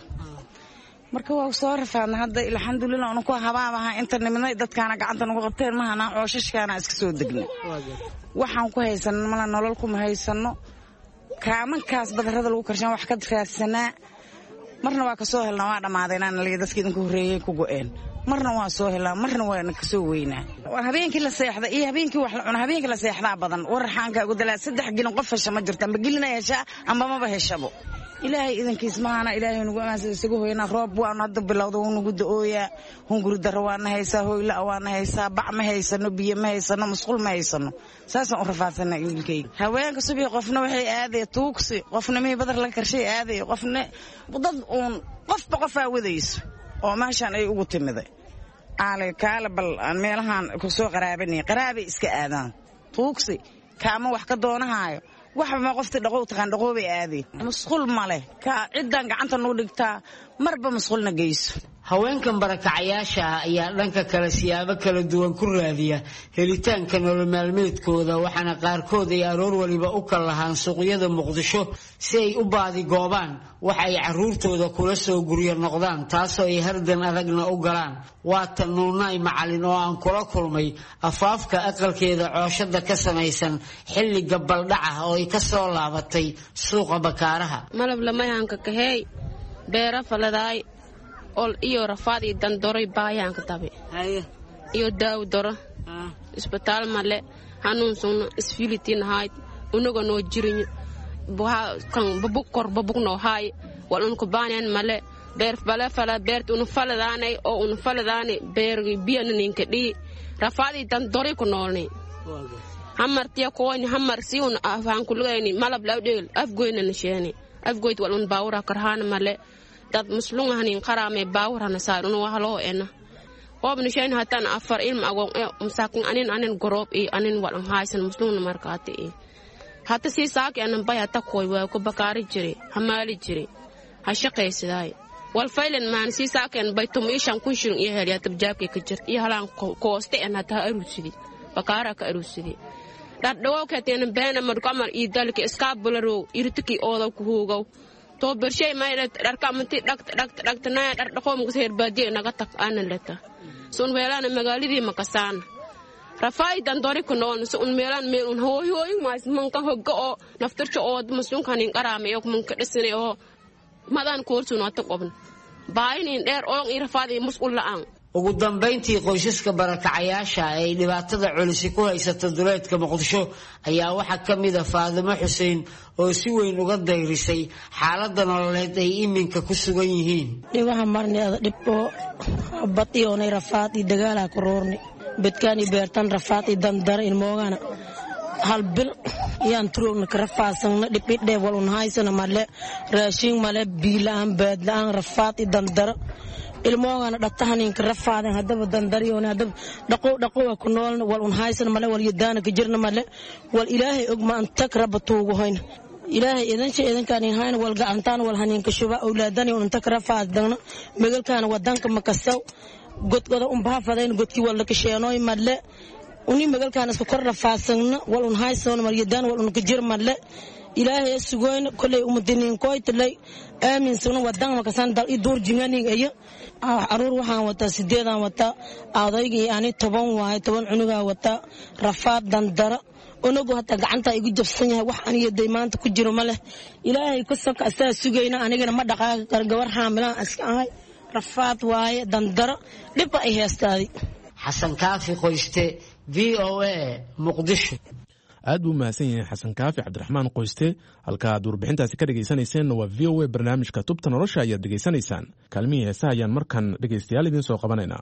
marka waa soo rafaadna hadda alxamdulillah aan ku habaabaha inta nimay dadkaana gacanta nagu qabteen mahana cooshashkaana iska soo degnay. waxaan ku haysan mala nolol kuma haysano, kaamankaas badarada lagu karshan wax ka raadsanaa. marna waa ka soo helnaa waa dhamaadeenaan la dadkii idinku horeeyay ku go'een, marna waa soo helaa, marna waa ka soo weynaa. habeenkii la seexda iyo habeenkii wax la cuna, habeenkii la seexda badan warxaanka ugu dalaa saddex gelin qof hesha ma jirta, ma gelina hesha amba ma heshabo. ilaahay idankiis maana ilaahay nagu amaasay isagu hoyna roob waan hadda bilowdo uu nagu da'ooya, hunguri daro waan haysaa, hooyla waan haysaa, bac ma haysano, biyo ma haysano, masquul ma haysano. saasaan u rafaadsanaa ilkay. haweenka subii qofna waxay aaday tuugsi, qofna meel badar la karshay aaday, qofna dad uun qofba qof aawadayso oo meeshan ay ugu timiday. aalay kaala bal aan meelahan ku soo qaraabanay, qaraabi iska aadaan tuugsi kaama wax ka doonahaayo. waxa ma qofti dhaqow taqaan dhaqoobay aaday, masquul male ka ciidan gacanta noo dhigtaa marba masquulna geyso. haweenkan barakacayaasha ah ayaa dhanka kale siyaabo kala duwan ku raadiya helitaanka nolol maalmeedkooda waxaana qaarkood ay aroor waliba u kala lahaan suuqyada muqdisho si ay u baadi goobaan waxa ay caruurtooda kula soo guryo noqdaan taasoo ay hardan adagna u galaan waata nuunaay macalin oo aan kula kulmay afaafka aqalkeeda cooshada ka samaysan xilli gabaldhaca oo ay ka soo laabatay suuqa bakaaraha malab lamayaanka kahey beera faladaay ol iyo rafaad iyo dandoray baayaanka tabe haye iyo daaw doro isbitaal male hanuun sunu isfilitin hayd unaga noo jirin buha kan babuk kor babuk no hay walun ku baanan male beer fala fala beert unu faladaanay oo unu faladaanay beergi biyan ninka dhi rafaad iyo dandoray ku noolnay hamartiya kooni hamar si un afaan ku leeyni malab lawdeel afgoyna nisheeni afgoyd walun baawra karhaan male dad muslung hanin qarame baawrana saarun waxa loo ena qobni sheen hatan afar ilm agoon ee umsaakin anin anin gorob ee anin walan haysan muslung markaati ee hata si saak anan bay hata koy waa ku bakaari jire hamaali jire ha shaqaysaday wal faylan maan si saakan bay tumishan kun shilin iyo heliya tabjaabke ka jirta iyo halaan kooste en hata arusidi bakaara ka arusidi dad dhawo ka teen beena mar kamar ii dalka iskaabularo irtiki ooda ku hoogow to bershay ma ila dharka manti dhagt dhagt dhagtana dhar dhaqoom ku seer baadiye naga tag aanan leta sun weelana magaaladii makasaan rafaay dan dori ku noon sun meelan meel un hooy hooy maas manka hogga oo naftarcho oo muslum kanin qaraame oo manka dhisnay oo madan koorsun wata qobn baaynin dheer oo ii rafaad ii mas'uul la'aan ugu dambeyntii qoysaska barakacayaasha ay dhibaatada culus ku haysato duleedka muqdisho ayaa waxa kamid ah Faadimo Xuseen oo si weyn uga dayrisay xaaladda nololeed ay iminka ku sugan yihiin dhibaha marneeda dhibbo batiyoonay rafaad iyo dagaal ku roorni bedkaani beertan rafaad iyo dandar in moogana hal bil yaan turugna ka rafaasana dhibidhe walun haysana male raashin male biilaan baadlaan rafaad iyo dandar ilmoogana dhaqtahanin ka rafaadan hadaba dandariyoona hadaba dhaqo dhaqo ku nool wal un haysan male wal yadaana ka jirna male wal ilaahay og ma anta krabatuugu hoyn ilaahay idan shay idan kaan hayna wal gacantaan wal hanin ka shuba awlaadani un anta krafaadan megalkaana wadanka makasaw godgoda un baafadeen godki wal ka sheenooy male uni megalkaana isku kor rafaasana wal un haysan mar yadaan wal un ka jir male ilaahay sugoyn kulay umudinin koytlay aamin sunu wadan ma kasan dal idur jingani ayo aruur waxaan wata sideedan wata aadaygi ani toban waay toban cunuga wata rafaad dandara unagu hata gacanta igu jabsan yahay wax aniga deemaanta ku jiro male ilaahay ku sabka asaa sugayna anigana ma dhaqaaqi kar gawar haamilaan iska ahay rafaad waay dandara dhib ay heestaadi xasan kaafi qoyste V O A Muqdisho aad buu mahadsan yahay xasan kaafi cabdiraxmaan qoyste halka aad warbixintaasi ka dhegaysanayseena waa V O A barnaamijka tubta nolosha ayaad dhegaysanaysaan kaalmihii heesaha ayaan markan dhegaystayaal idiin soo qabanaynaa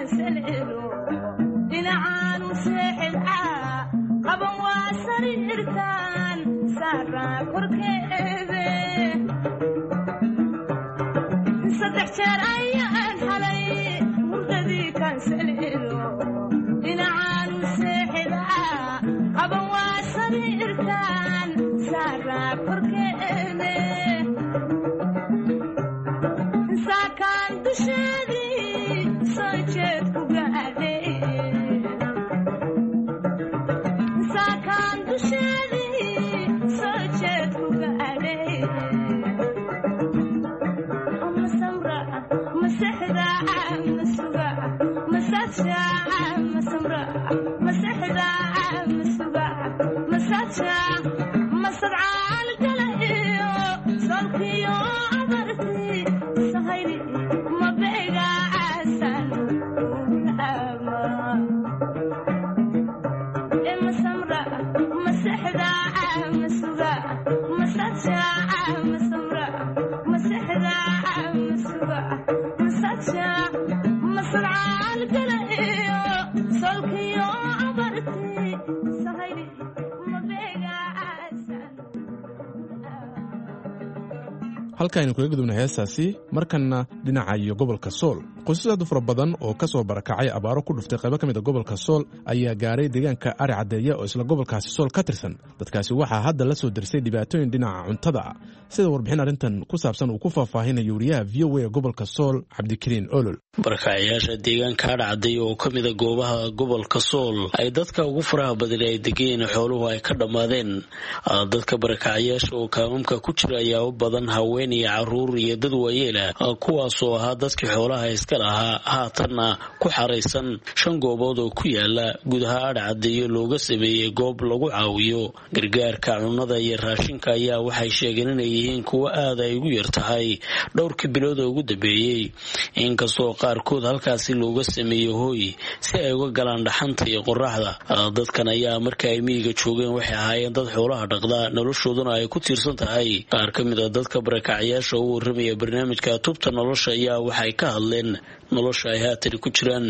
kansaleelo dhinacaanu seexilcaa qaban waa sariirtaan saaraa korkeede saddex jeer ayaan xalay hurdadii kansaleelo dhinacaanu seexilcaa qaban waa sariirtaan saaraa korkeede saakaan dusheedii soo jeed ku gaadhay saakaan dusheedii soo jeed ku gaadhay ma samra ma sexda ma suga ma sadsha ma samra ma sexda ma suga ma sadsha ma sadcaal gala iyo solkiyo abarti sahayli ma beega asan ama e ma samra ma sexda ma suga ma sadsha ma samra ma sexda ma suga ma sadsha ma sadcaal gala iyo solkiyo abarti sahayli ma beega asan halkaaynu kaga gudubna heestaasi markanna dhinaca iyo gobolka sool qoysas aad u fara badan oo ka soo barakacay abaaro ku dhuftay qaybo ka mid a gobolka sool ayaa gaaray deegaanka ari caddeeya oo isla gobolkaasi sool ka tirsan dadkaasi waxaa hadda la soo dirsay dhibaatooyin dhinaca cuntada ah sida warbixin arrintan ku saabsan uu ku faahfaahinayo wariyaha v o a ee gobolka sool cabdikariin olol barakacayaasha deegaanka ari caddeeya oo ka mida goobaha gobolka sool ay dadka ugu faraha badan ay degeen xooluhu ay ka dhammaadeen dadka barakacayaasha oo kaamamka ku jira ayaa u badan haween iyo caruur iyo dad waayeela kuwaasoo ahaa dadkii xoolaha iska lahaa haatanna ku xaraysan shan goobood oo ku yaala gudaha ari caddeeyo looga sameeyey goob lagu caawiyo gargaarka cunnada iyo raashinka ayaa waxay sheegeen inay yihiin kuwo aad ay ugu yar tahay dhowrkii bilood oo ugu dambeeyey inkastoo qaarkood halkaasi looga sameeyo hooy si ay uga galaan dhaxanta iyo qoraxda dadkan ayaa marka ay miyiga joogeen waxay ahaayeen dad xoolaha dhaqda noloshooduna ay ku tiirsan tahay qaar ka mid a dadka barakacayaasha u warramaya barnaamijka tubta nolosha ayaa waxay ka hadleen nolosha ay haatan ku jiraan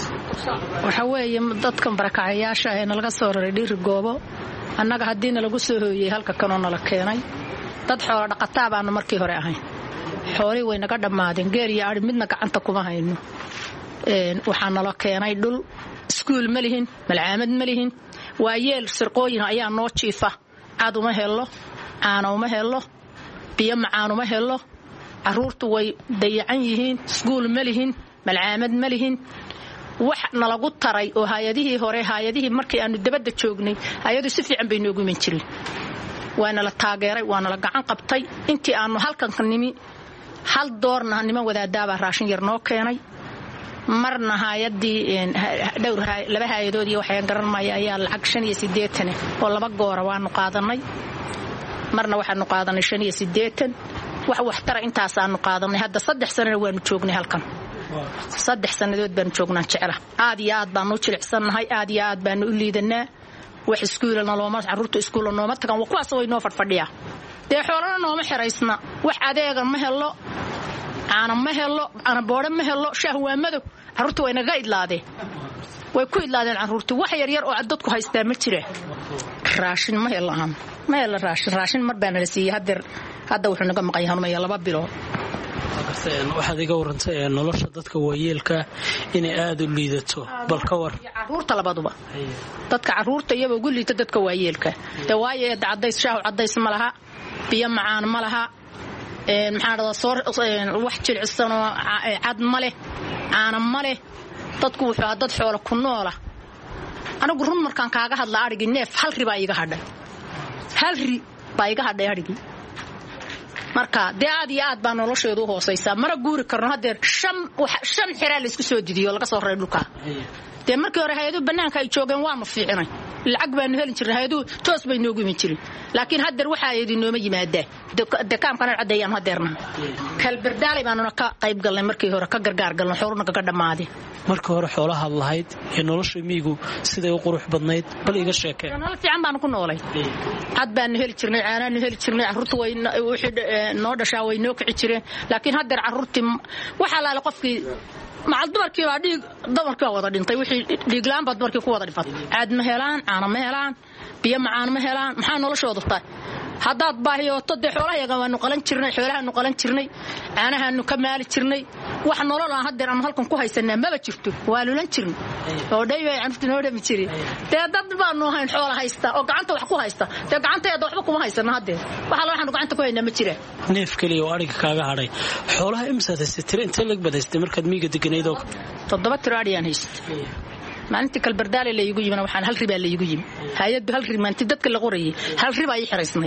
waxa weeye dadkan barakacayaasha ee nalaga soo raray dhiri goobo annaga haddiina lagu soo hooyey halka kanoo nala keenay dad xoolo dhaqataa baanu markii hore ahayn xoolii way naga dhammaadeen geel iyo ari midna gacanta kuma hayno waxaa nala keenay dhul iskuul ma lihin malcaamad ma lihin waa yeel sirqooyin ayaa noo jiifa caad uma helo caana uma helo biyo macaan uma helo caruurtu way dayacan yihiin iskuul ma lihin malcaamad ma lihin wax nalagu taray oo hayadihii hore hayadihii markii aanu dabadda joognay hayadu si fiican bay noogu iman jireen waana la taageeray waana la gacan qabtay intii aanu halkan nimi hal doorna niman wadaadaabaa raashin yar noo keenay marna hayadii dhowr laba hayadood iyo waxaan garan maayo ayaa lacag shan iyo siddeetan oo laba goora waanu qaadanay marna waxaanu qaadanay shan iyo siddeetan wax waxtara intaas aanu qaadanay hadda saddex sanana waanu joognay halkan saddex sanadood baanu joognaa jecla aad iyo aad baanu jilicsannahay aad iyo aad baanu u liidanaa wax iskuulana looma caruurta iskuul nooma tagan waa kuwaas way noo fadhiyaa dee xoolana nooma xiraysna wax adeega ma helo caana ma helo caana boodho ma helo shaah waa madow caruurta way naga idlaadeen way ku idlaadeen caruurta wax yar yar oo dadku haystaa ma jira raashin ma helaan ma helo raashin raashin mar baan la siiyay hadda hadda wuxuu naga maqan yahay ma laba bilo waxaad iga warantay nolosha dadka waayeelka inay aad u liidato bal ka war caruurta labaduba dadka caruurta iyaba ugu liita dadka waayeelka de waaye cadays shaahu cadays ma laha biyo macaan ma laha een maxaa dhada soo wax jilicsan oo cad ma leh caana ma leh dadku wuxuu dad xoolo ku noola anigu run markaan kaaga hadla arigi neef hal riba iga hadhay hal ri baa iga hadhay arigi marka de aad iyo aad baa nolosheedu hoosaysaa mara guuri karno hadeer shan shan xira la isku soo didiyo laga soo reey dhulka de markii hore hay'adu banaanka ay joogeen waanu fiicinay lacag baan helin jirnay hay'adu toos bay noogu iman jireen laakiin hadeer waxa ay idinoma yimaadeen dekaamkana cadeeyaan hadeerna kalbardaalay baanu ka qayb galnay markii hore ka gargaar galnay xooluna ka dhamaadeen markii hore xoolaha lahayd ee nolosha miigu siday u qurux badnayd bal iga sheekay nolol fiican baan ku noolay cad baan heli jirnay caanaan heli jirnay carruurtu way wixii noo dhashaa way noo kici jireen laakiin hadeer carruurtii waxa la qofkii macal dumarkii baa dhiig dumarkii wada dhintay wixii dhiig laan bad dumarkii ku wada dhifatay aad ma helaan caana ma helaan biyo macaan ma helaan maxaa noloshoodu tahay haddaad baahiyooto dee xoolahayaga waanu qalan jirnay xoolahaanu qalan jirnay caanahaanu ka maali jirnay wax nolol aan haddeer ama halkan ku haysanaa maba jirto waa lulan jirnay oo dhaybay canfta noo dhami jiray dee dad baanu ahayn xoola haysta oo gacanta wax ku haysta dee gacanteeda waxba kuma haysana haddeer waxa la waxaanu gacanta ku haynaa ma jiraan neef kaliya oo ariga kaaga hadhay xoolaha imsaad haystay tira intee lag badaystay markaad miyiga deganayd oo toddoba tiro adhiyaan haystay maalintii kalbardaale la igu yimina waxaan hal ribaa la igu yimi hay'addu hal rib maalintii dadka la qorayay hal ribaa ii xiraysnay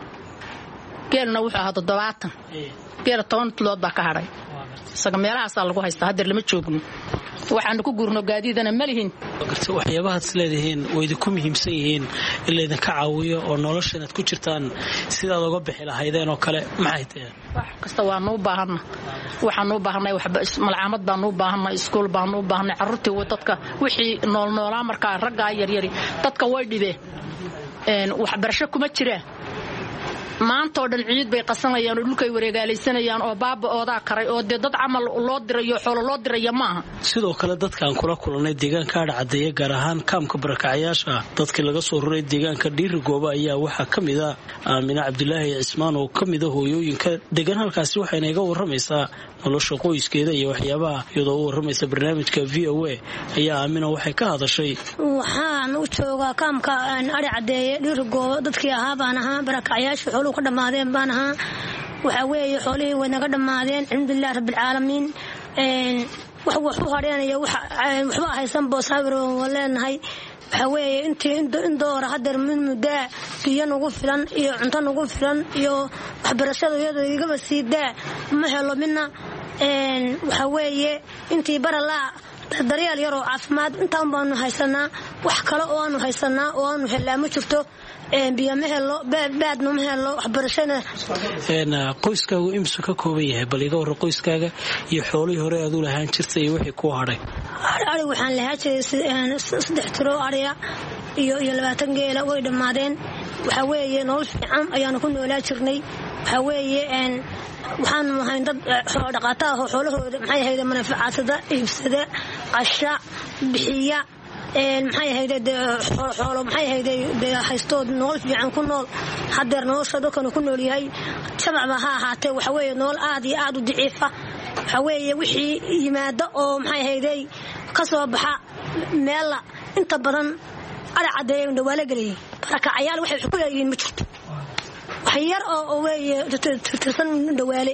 geelna wuxuu ahaa toddobaatan geela toban tulood baa ka hadhay isaga meelahaasaa lagu haystaa haddeer lama joogno waxaanu ku guurno gaadiidana ma lihin waxyaabahaad is leedihiin way idinku muhiimsan yihiin in laydinka caawiyo oo noloshan aad ku jirtaan sidaad uga bixi lahaydeen oo kale maxay tahay wax kasta waanu u baahanna waxaanu u baahanay malcaamad baanu u baahanay iskuul baanu u baahanay carruurtii dadka wixii nool noolaa markaa raggaa yaryari dadka way dhibeen waxbarasho kuma jiraan maanta oo dhan ciid bay qasanayaan oo dhulkay wareegaalaysanayaan oo baaba oodaa karay oo dee dad camal loo dirayo xoolo loo diraya maaha sidoo kale dadkaan kula kulanay deegaanka adhacaddeeye gaar ahaan kaamka barakacyaasha dadkii laga soo ruray deegaanka dhiiri gooba ayaa waxaa ka mid a aamine cabdulaahi cismaan oo ka mida hooyooyinka degan halkaasi waxayna iga warramaysaa nolosha qoyskeeda iyo waxyaabaha iyadoo u warramaysa barnaamijka v o a ayaa aamina waxay ka hadashay waxaan u joogaa kaamka adhacaddeeye dhiiri gooba dadkii ahaa baan ahaa barakacyaasha ka dhamaadeen baan ahaa waxaa weeye xoolihii way naga dhammaadeen alxamdulilah rabbilcaalamiin wax wax u hadheenaya waxba haysan boosaawiro waan leenahay waxaa weeye intii in doora haddeer mid muddaa biyo nagu filan iyo cunto nagu filan iyo waxbarashada iyadoo igaba sii daa ma helo midna waxaa weeye intii baralaa daryeel yaroo caafimaad intaan baanu haysanaa wax kale oo aanu haysanaa oo aanu helaa ma jirto biyo ma helo baadna ma helo waxbarashana qoyskaagu imsu ka kooban yahay bal iga warra qoyskaaga iyo xoolihii hore aad u lahaan jirtay iyo wixii kuu hadhay arig waxaan lahaa jiray saddex tiro ariya iyo iyo labaatan geela way dhammaadeen waxaa weeye nolol fiican ayaanu ku noolaa jirnay waxaa weeye waxaanu ahayn dad xoolo dhaqaata ah oo xoolahooda maxay ahayd manaafacadsada iibsada qasha bixiya maxay ahayd xoolo maxay ahayd haystood nolol fiican ku nool haddeer nolosha dadkanu ku nool yahay shabacba ha ahaatee waxa weeye nolol aad iyo aad u daciifa waxa weeye wixii yimaado oo maxay ahayd ka soo baxa meela inta badan adhacaddeeye dhawaalo gelayay barakacayaal waxay ku leeyihiin ma jirto wax yar oo weeye tirsan dhawaale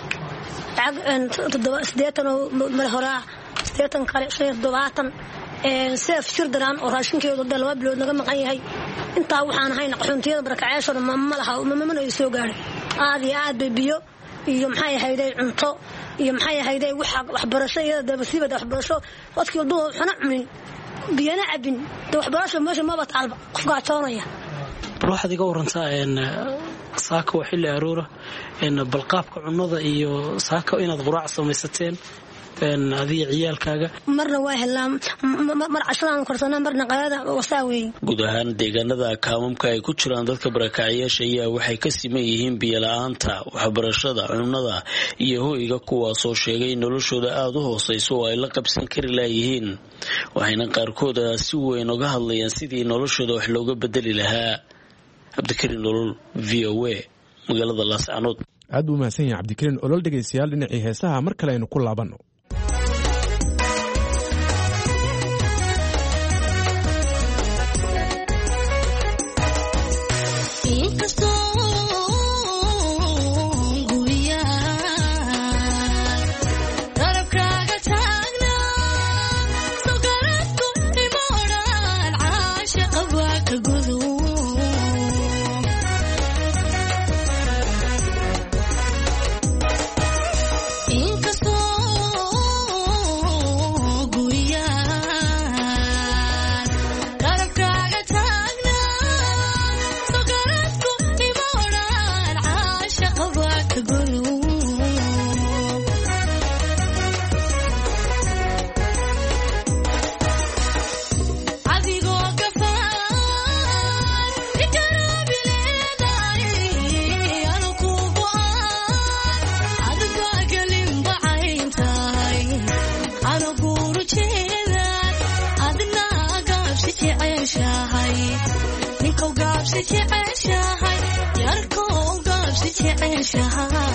sideetan oo male horaa sideetan kale shan iyo toddobaatan seef shirdaraan oo raashinkeedu dee laba bilood naga maqan yahay intaa waxaan ahayna qaxoontiyada barakacyaashooda ma laha mamana ay soo gaadhay aad iyo aad bay biyo iyo maxay ahayday cunto iyo maxay ahayday waxbarasho iyada dabasiibada waxbarasho dadkii wadada waxna cunin biyana cabin dee waxbarasho meesha maba taalba qof gaajoonaya bal waxaad iga warantaa saaka waa xilli aroora balqaabka cunnada iyo saaka inaad quraac samaysateen adiga ciyaalkaaga marna waa helaa mar cashaan korsanaa marna qadada wasaa weeye guud ahaan deegaanada kaamamka ay ku jiraan dadka barakacyaasha ayaa waxay ka siman yihiin biyo-la-aanta waxbarashada cunnada iyo hoyga kuwaasoo sheegay in noloshooda aada u hoosayso oo ay la qabsan kari laayihiin waxayna qaarkooda si weyn uga hadlayaan sidii noloshooda wax looga bedeli lahaa cabdikariin olol v o a magaalada laascanood aad buu mahadsan yahay cabdikariin olol dhegaystayaal dhinacii heesaha mar kale aynu ku laabanno Incastó gaabsi jeceshahay yarkow gaabsi jeceshahay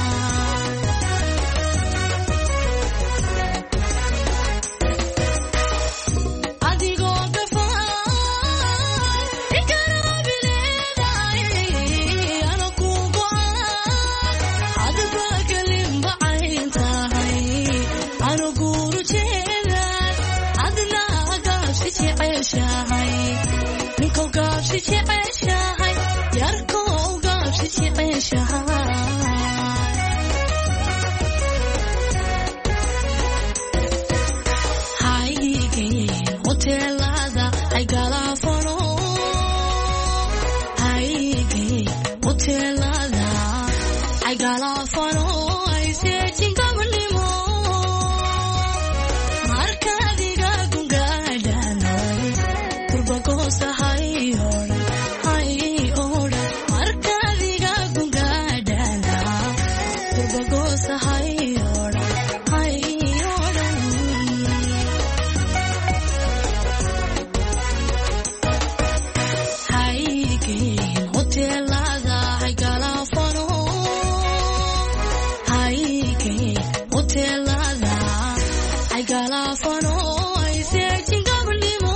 ninkow gaabsi jeceshahay yarkow gaabsi jeceshahay haygeen hoteelada ay galaafano haygeen hoteelada ay galaafano ay seejin gabanimo markaadiga gungaadhanay kurbagosa hay odhan hay odhan markaadiga gungaadhana kurbagosa hay odhan hay odhan haygeen hoteelada hay galaafano haygeen hoteelada ay galaafano ay seejin gabanimo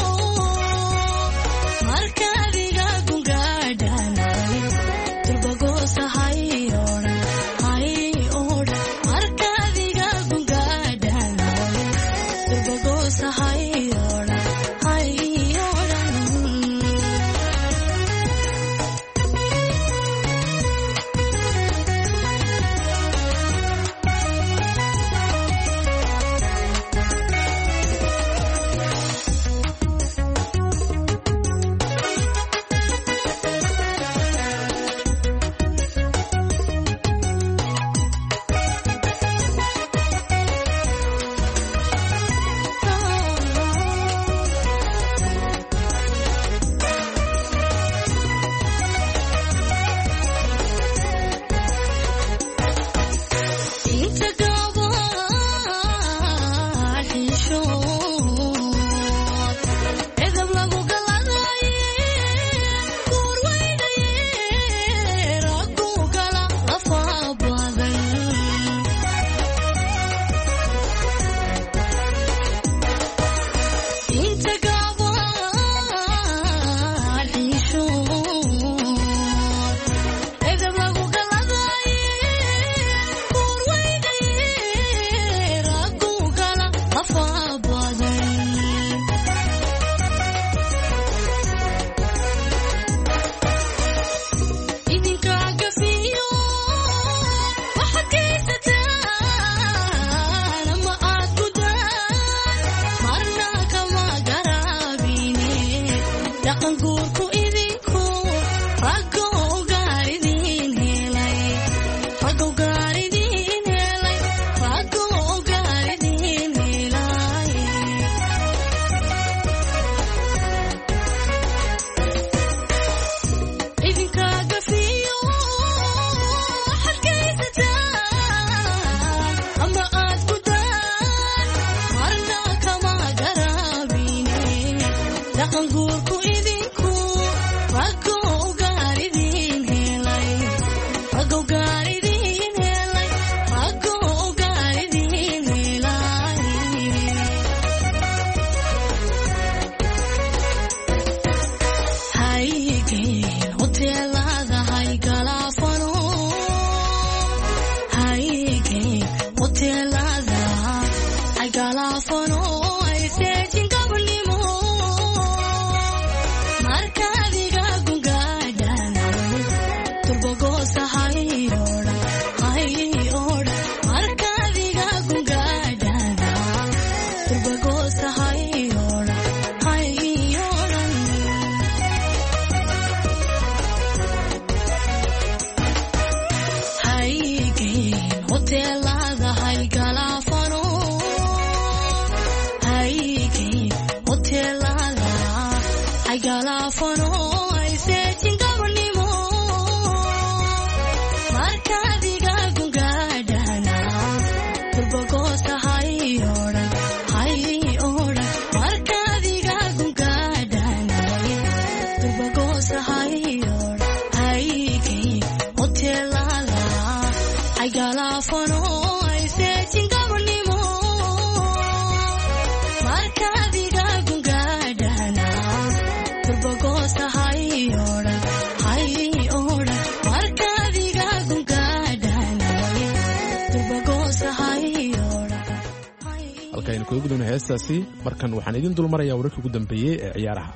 markaadiga gungaadhanay kurbagosa hay odhan hay odhan markaadiga gungaadhanay kurbagosa hay odhan hay odhan inta gabaa xishood edab lagu galadaye kuur weynaye raggu gala lafa badan inta gabaa xishood edab lagu galadaye kuur weynaye raggu gala lafa badan idinka gafiyo waxaad geysataan ama aad gudaan marna kama garaabine dhaqan guurku idinku raggow gaar idin helay raggow gaar idin helay raggow gaar idin helay idinka gafiyo waxaad geysataan ama aad gudaan marna kama garaabine dhaqan guurku idinku raggow gaar idin helay raggow gaar idin helay raggow gaar idin helay haygeen hoteelada hay galaafano haygeen hoteelada ay galaafano ay seejin gabanimo markaadiga gungaadhanay kurbagosa hay odhan hay odhan markaadiga gungaadhana kurbagosa hay odhan hay odhan haygeen hoteelada hay galaafano haygeen hoteelada ay galaafano ay seejin gabanimo heestaasi. markan waxaan idin dulmarayaa wararkii ugu dambeeyey ee ciyaaraha.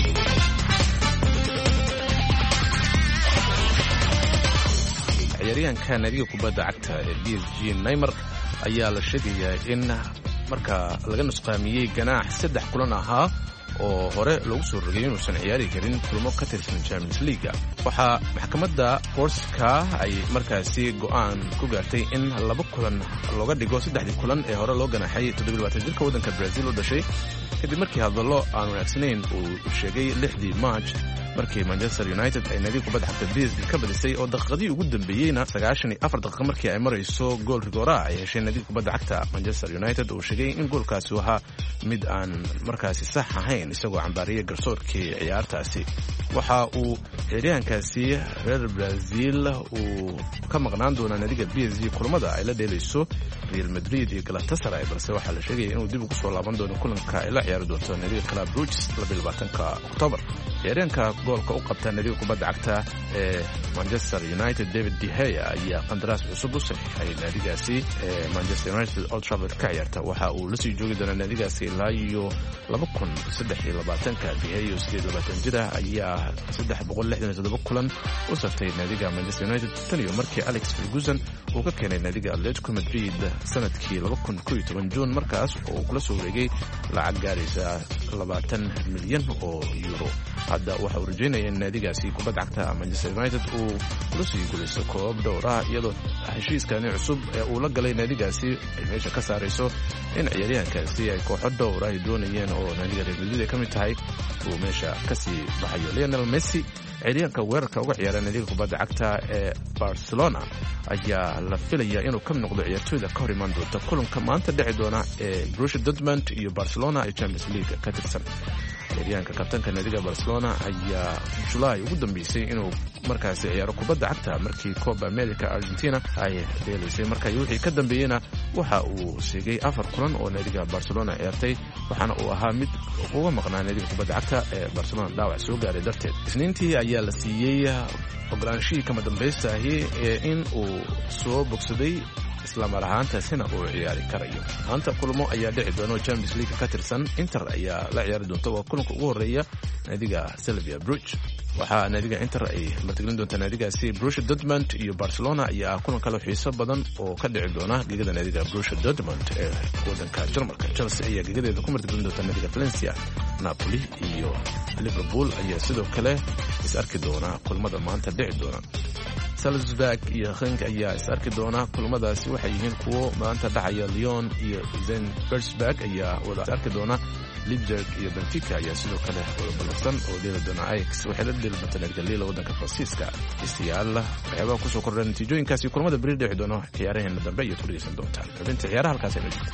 ciyaaryahanka naadiga kubadda cagta ee b s g Neymar ayaa la sheegayaa in marka laga nusqaamiyey ganaax saddex kulan ahaa oo hore loogu soo rogay inuusan ciyaari karin kulmo ka tirsan Champions League. waxaa maxkamadda Corsica ay markaasi go'aan ku gaartay in laba kulan looga dhigo saddexdii kulan ee hore loo ganaxay toddoba iyo labaatan jirka waddanka Brazil u dhashay kadib markii hadallo aan wanaagsanayn uu sheegay lixdii March markii Manchester United ay naadiga kubadda cagta B S G ka badisay oo daqiiqadii ugu dambeeyeyna sagaashan iyo afar daqiiqo markii ay marayso gool rigoora ay heshay naadiga kubadda cagta Manchester United uu sheegay in goolkaasi ahaa mid aan markaasi sax ahayn isagoo cambaariyay garsoorkii ciyaartaasi. waxa uu ciyaaryahankaasi reer Brazil uu ka maqnaan doonaa naadiga B S G kulamada ay la dheelayso Real Madrid iyo Galatasaray balse waxaa la sheegay inuu dib ugu soo laaban doono kulanka ay la ciyaari doonto naadiga Club Brugge laba iyo labaatanka Oktoobar. ciyaaryahanka goolka u qabta naadiga kubadda cagta ee Manchester United David De Gea ayaa qandaraas cusub u saxiixay naadigaasi ee Manchester United Old Trafford ka ciyaarta. waxa uu la sii joogi doonaa naadigaasi ilaa iyo laba kun saddex iyo labaatanka. De Gea oo siddeed iyo labaatan jir ah ayaa saddex boqol lixdan iyo toddoba kulan u saftay naadiga Manchester United tan iyo markii Alex Ferguson uu ka keenay naadiga Atletico Madrid sanadkii laba kun kow iyo toban June markaas oo uu kula soo wareegay lacag gaaraysa labaatan milyan oo euro. hadda waxa uu rajaynaya in naadigaasi kubadda cagta Manchester United uu kula sii guulaysto koob dhowr ah iyadoo heshiiskani cusub ee uu la galay naadigaasi ay meesha ka saarayso in ciyaaryahankaasi ay kooxo dhowr ah ay doonayeen oo naadiga Real Madrid ay ka mid tahay uu meesha ka sii baxayo. Lionel Messi ciyaaryahanka weerarka uga ciyaara naadiga kubadda cagta ee Barcelona ayaa la filayaa inuu ka mid noqdo ciyaartooyda ka hor imaan doonta kulanka maanta dhici doona ee Borussia Dortmund iyo Barcelona ee Champions League ka tirsan. ciyaaryahanka kabtanka naadiga Barcelona ayaa July ugu dambeysay inuu markaasi ciyaaro kubadda cagta markii Copa America Argentina ay dheelaysay. markii wixii ka dambeeyayna waxa uu sigay afar kulan oo naadiga Barcelona ciyaartay waxaana uu ahaa mid uga maqnaa naadiga kubadda cagta ee Barcelona dhaawac soo gaaray darteed. isniintii ayaa la siiyey ogolaanshihii kama dambaysta ahi ee in uu soo bogsaday isla mar ahaantaasina uu ciyaari karayo. maanta kulamo ayaa dhici doona oo Champions League ka tirsan. Inter ayaa la ciyaari doonta waa kulanka ugu horeeya naadiga Slavia Brugge. waxaa naadiga Inter ay martigelin doonta naadigaasi Borussia Dortmund iyo Barcelona ayaa kulan kale xiiso badan oo ka dhici doona gegada naadiga Borussia Dortmund ee wadanka Jarmalka. Chelsea ayaa gegadeeda ku martigelin doonta naadiga Valencia. Napoli iyo Liverpool ayaa sidoo kale is arki doona kulamada maanta dhici doona. Salzburg iyo Genk ayaa is arki doona kulamadaasi waxay yihiin kuwo maanta dhacaya. Lyon iyo Zenbergsburg ayaa wada arki doona. Leipzig iyo Benfica ayaa sidoo kale wada ballansan oo dheeli doona. Ajax waxay la dheeli doontaa naadiga Lille waddanka Faransiiska. istiyaal waxyaabaha kusoo kordhay natiijooyinkaasi kulamada beri dhici doona ciyaaraheena dambe iyo ku dhegeysan doontaan xubinta ciyaaraha halkaas aynu joogto.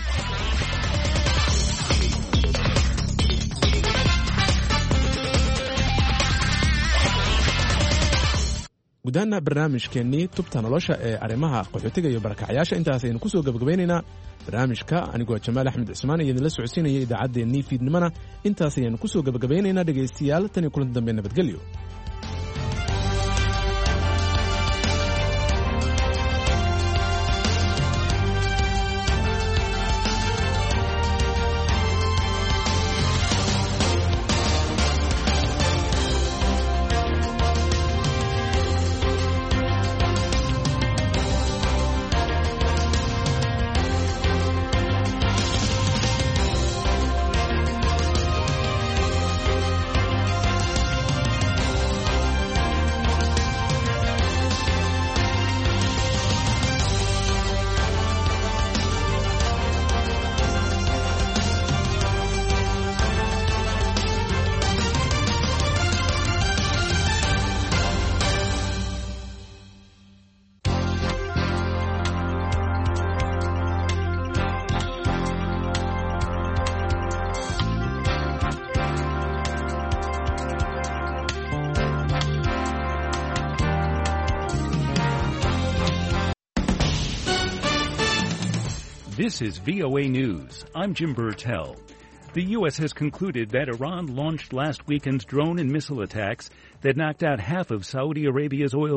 gudaana barnaamijkeennii tubta nolosha ee arrimaha qaxootiga iyo barakacyaasha intaas aynu ku soo gabagabaynaynaa barnaamijka anigoo Jamaal Axmed Cismaan iyo idinla socodsiinaya idaacaddeenii fiidnimana intaas ayaynu ku soo gabagabaynaynaa dhegaystayaal tan iyo kulanti dambe nabadgelyo. This is V O A News. I'm Jim Burtell. The U S has concluded that Iran launched last weekend's drone and missile attacks that knocked out half of Saudi Arabia's oil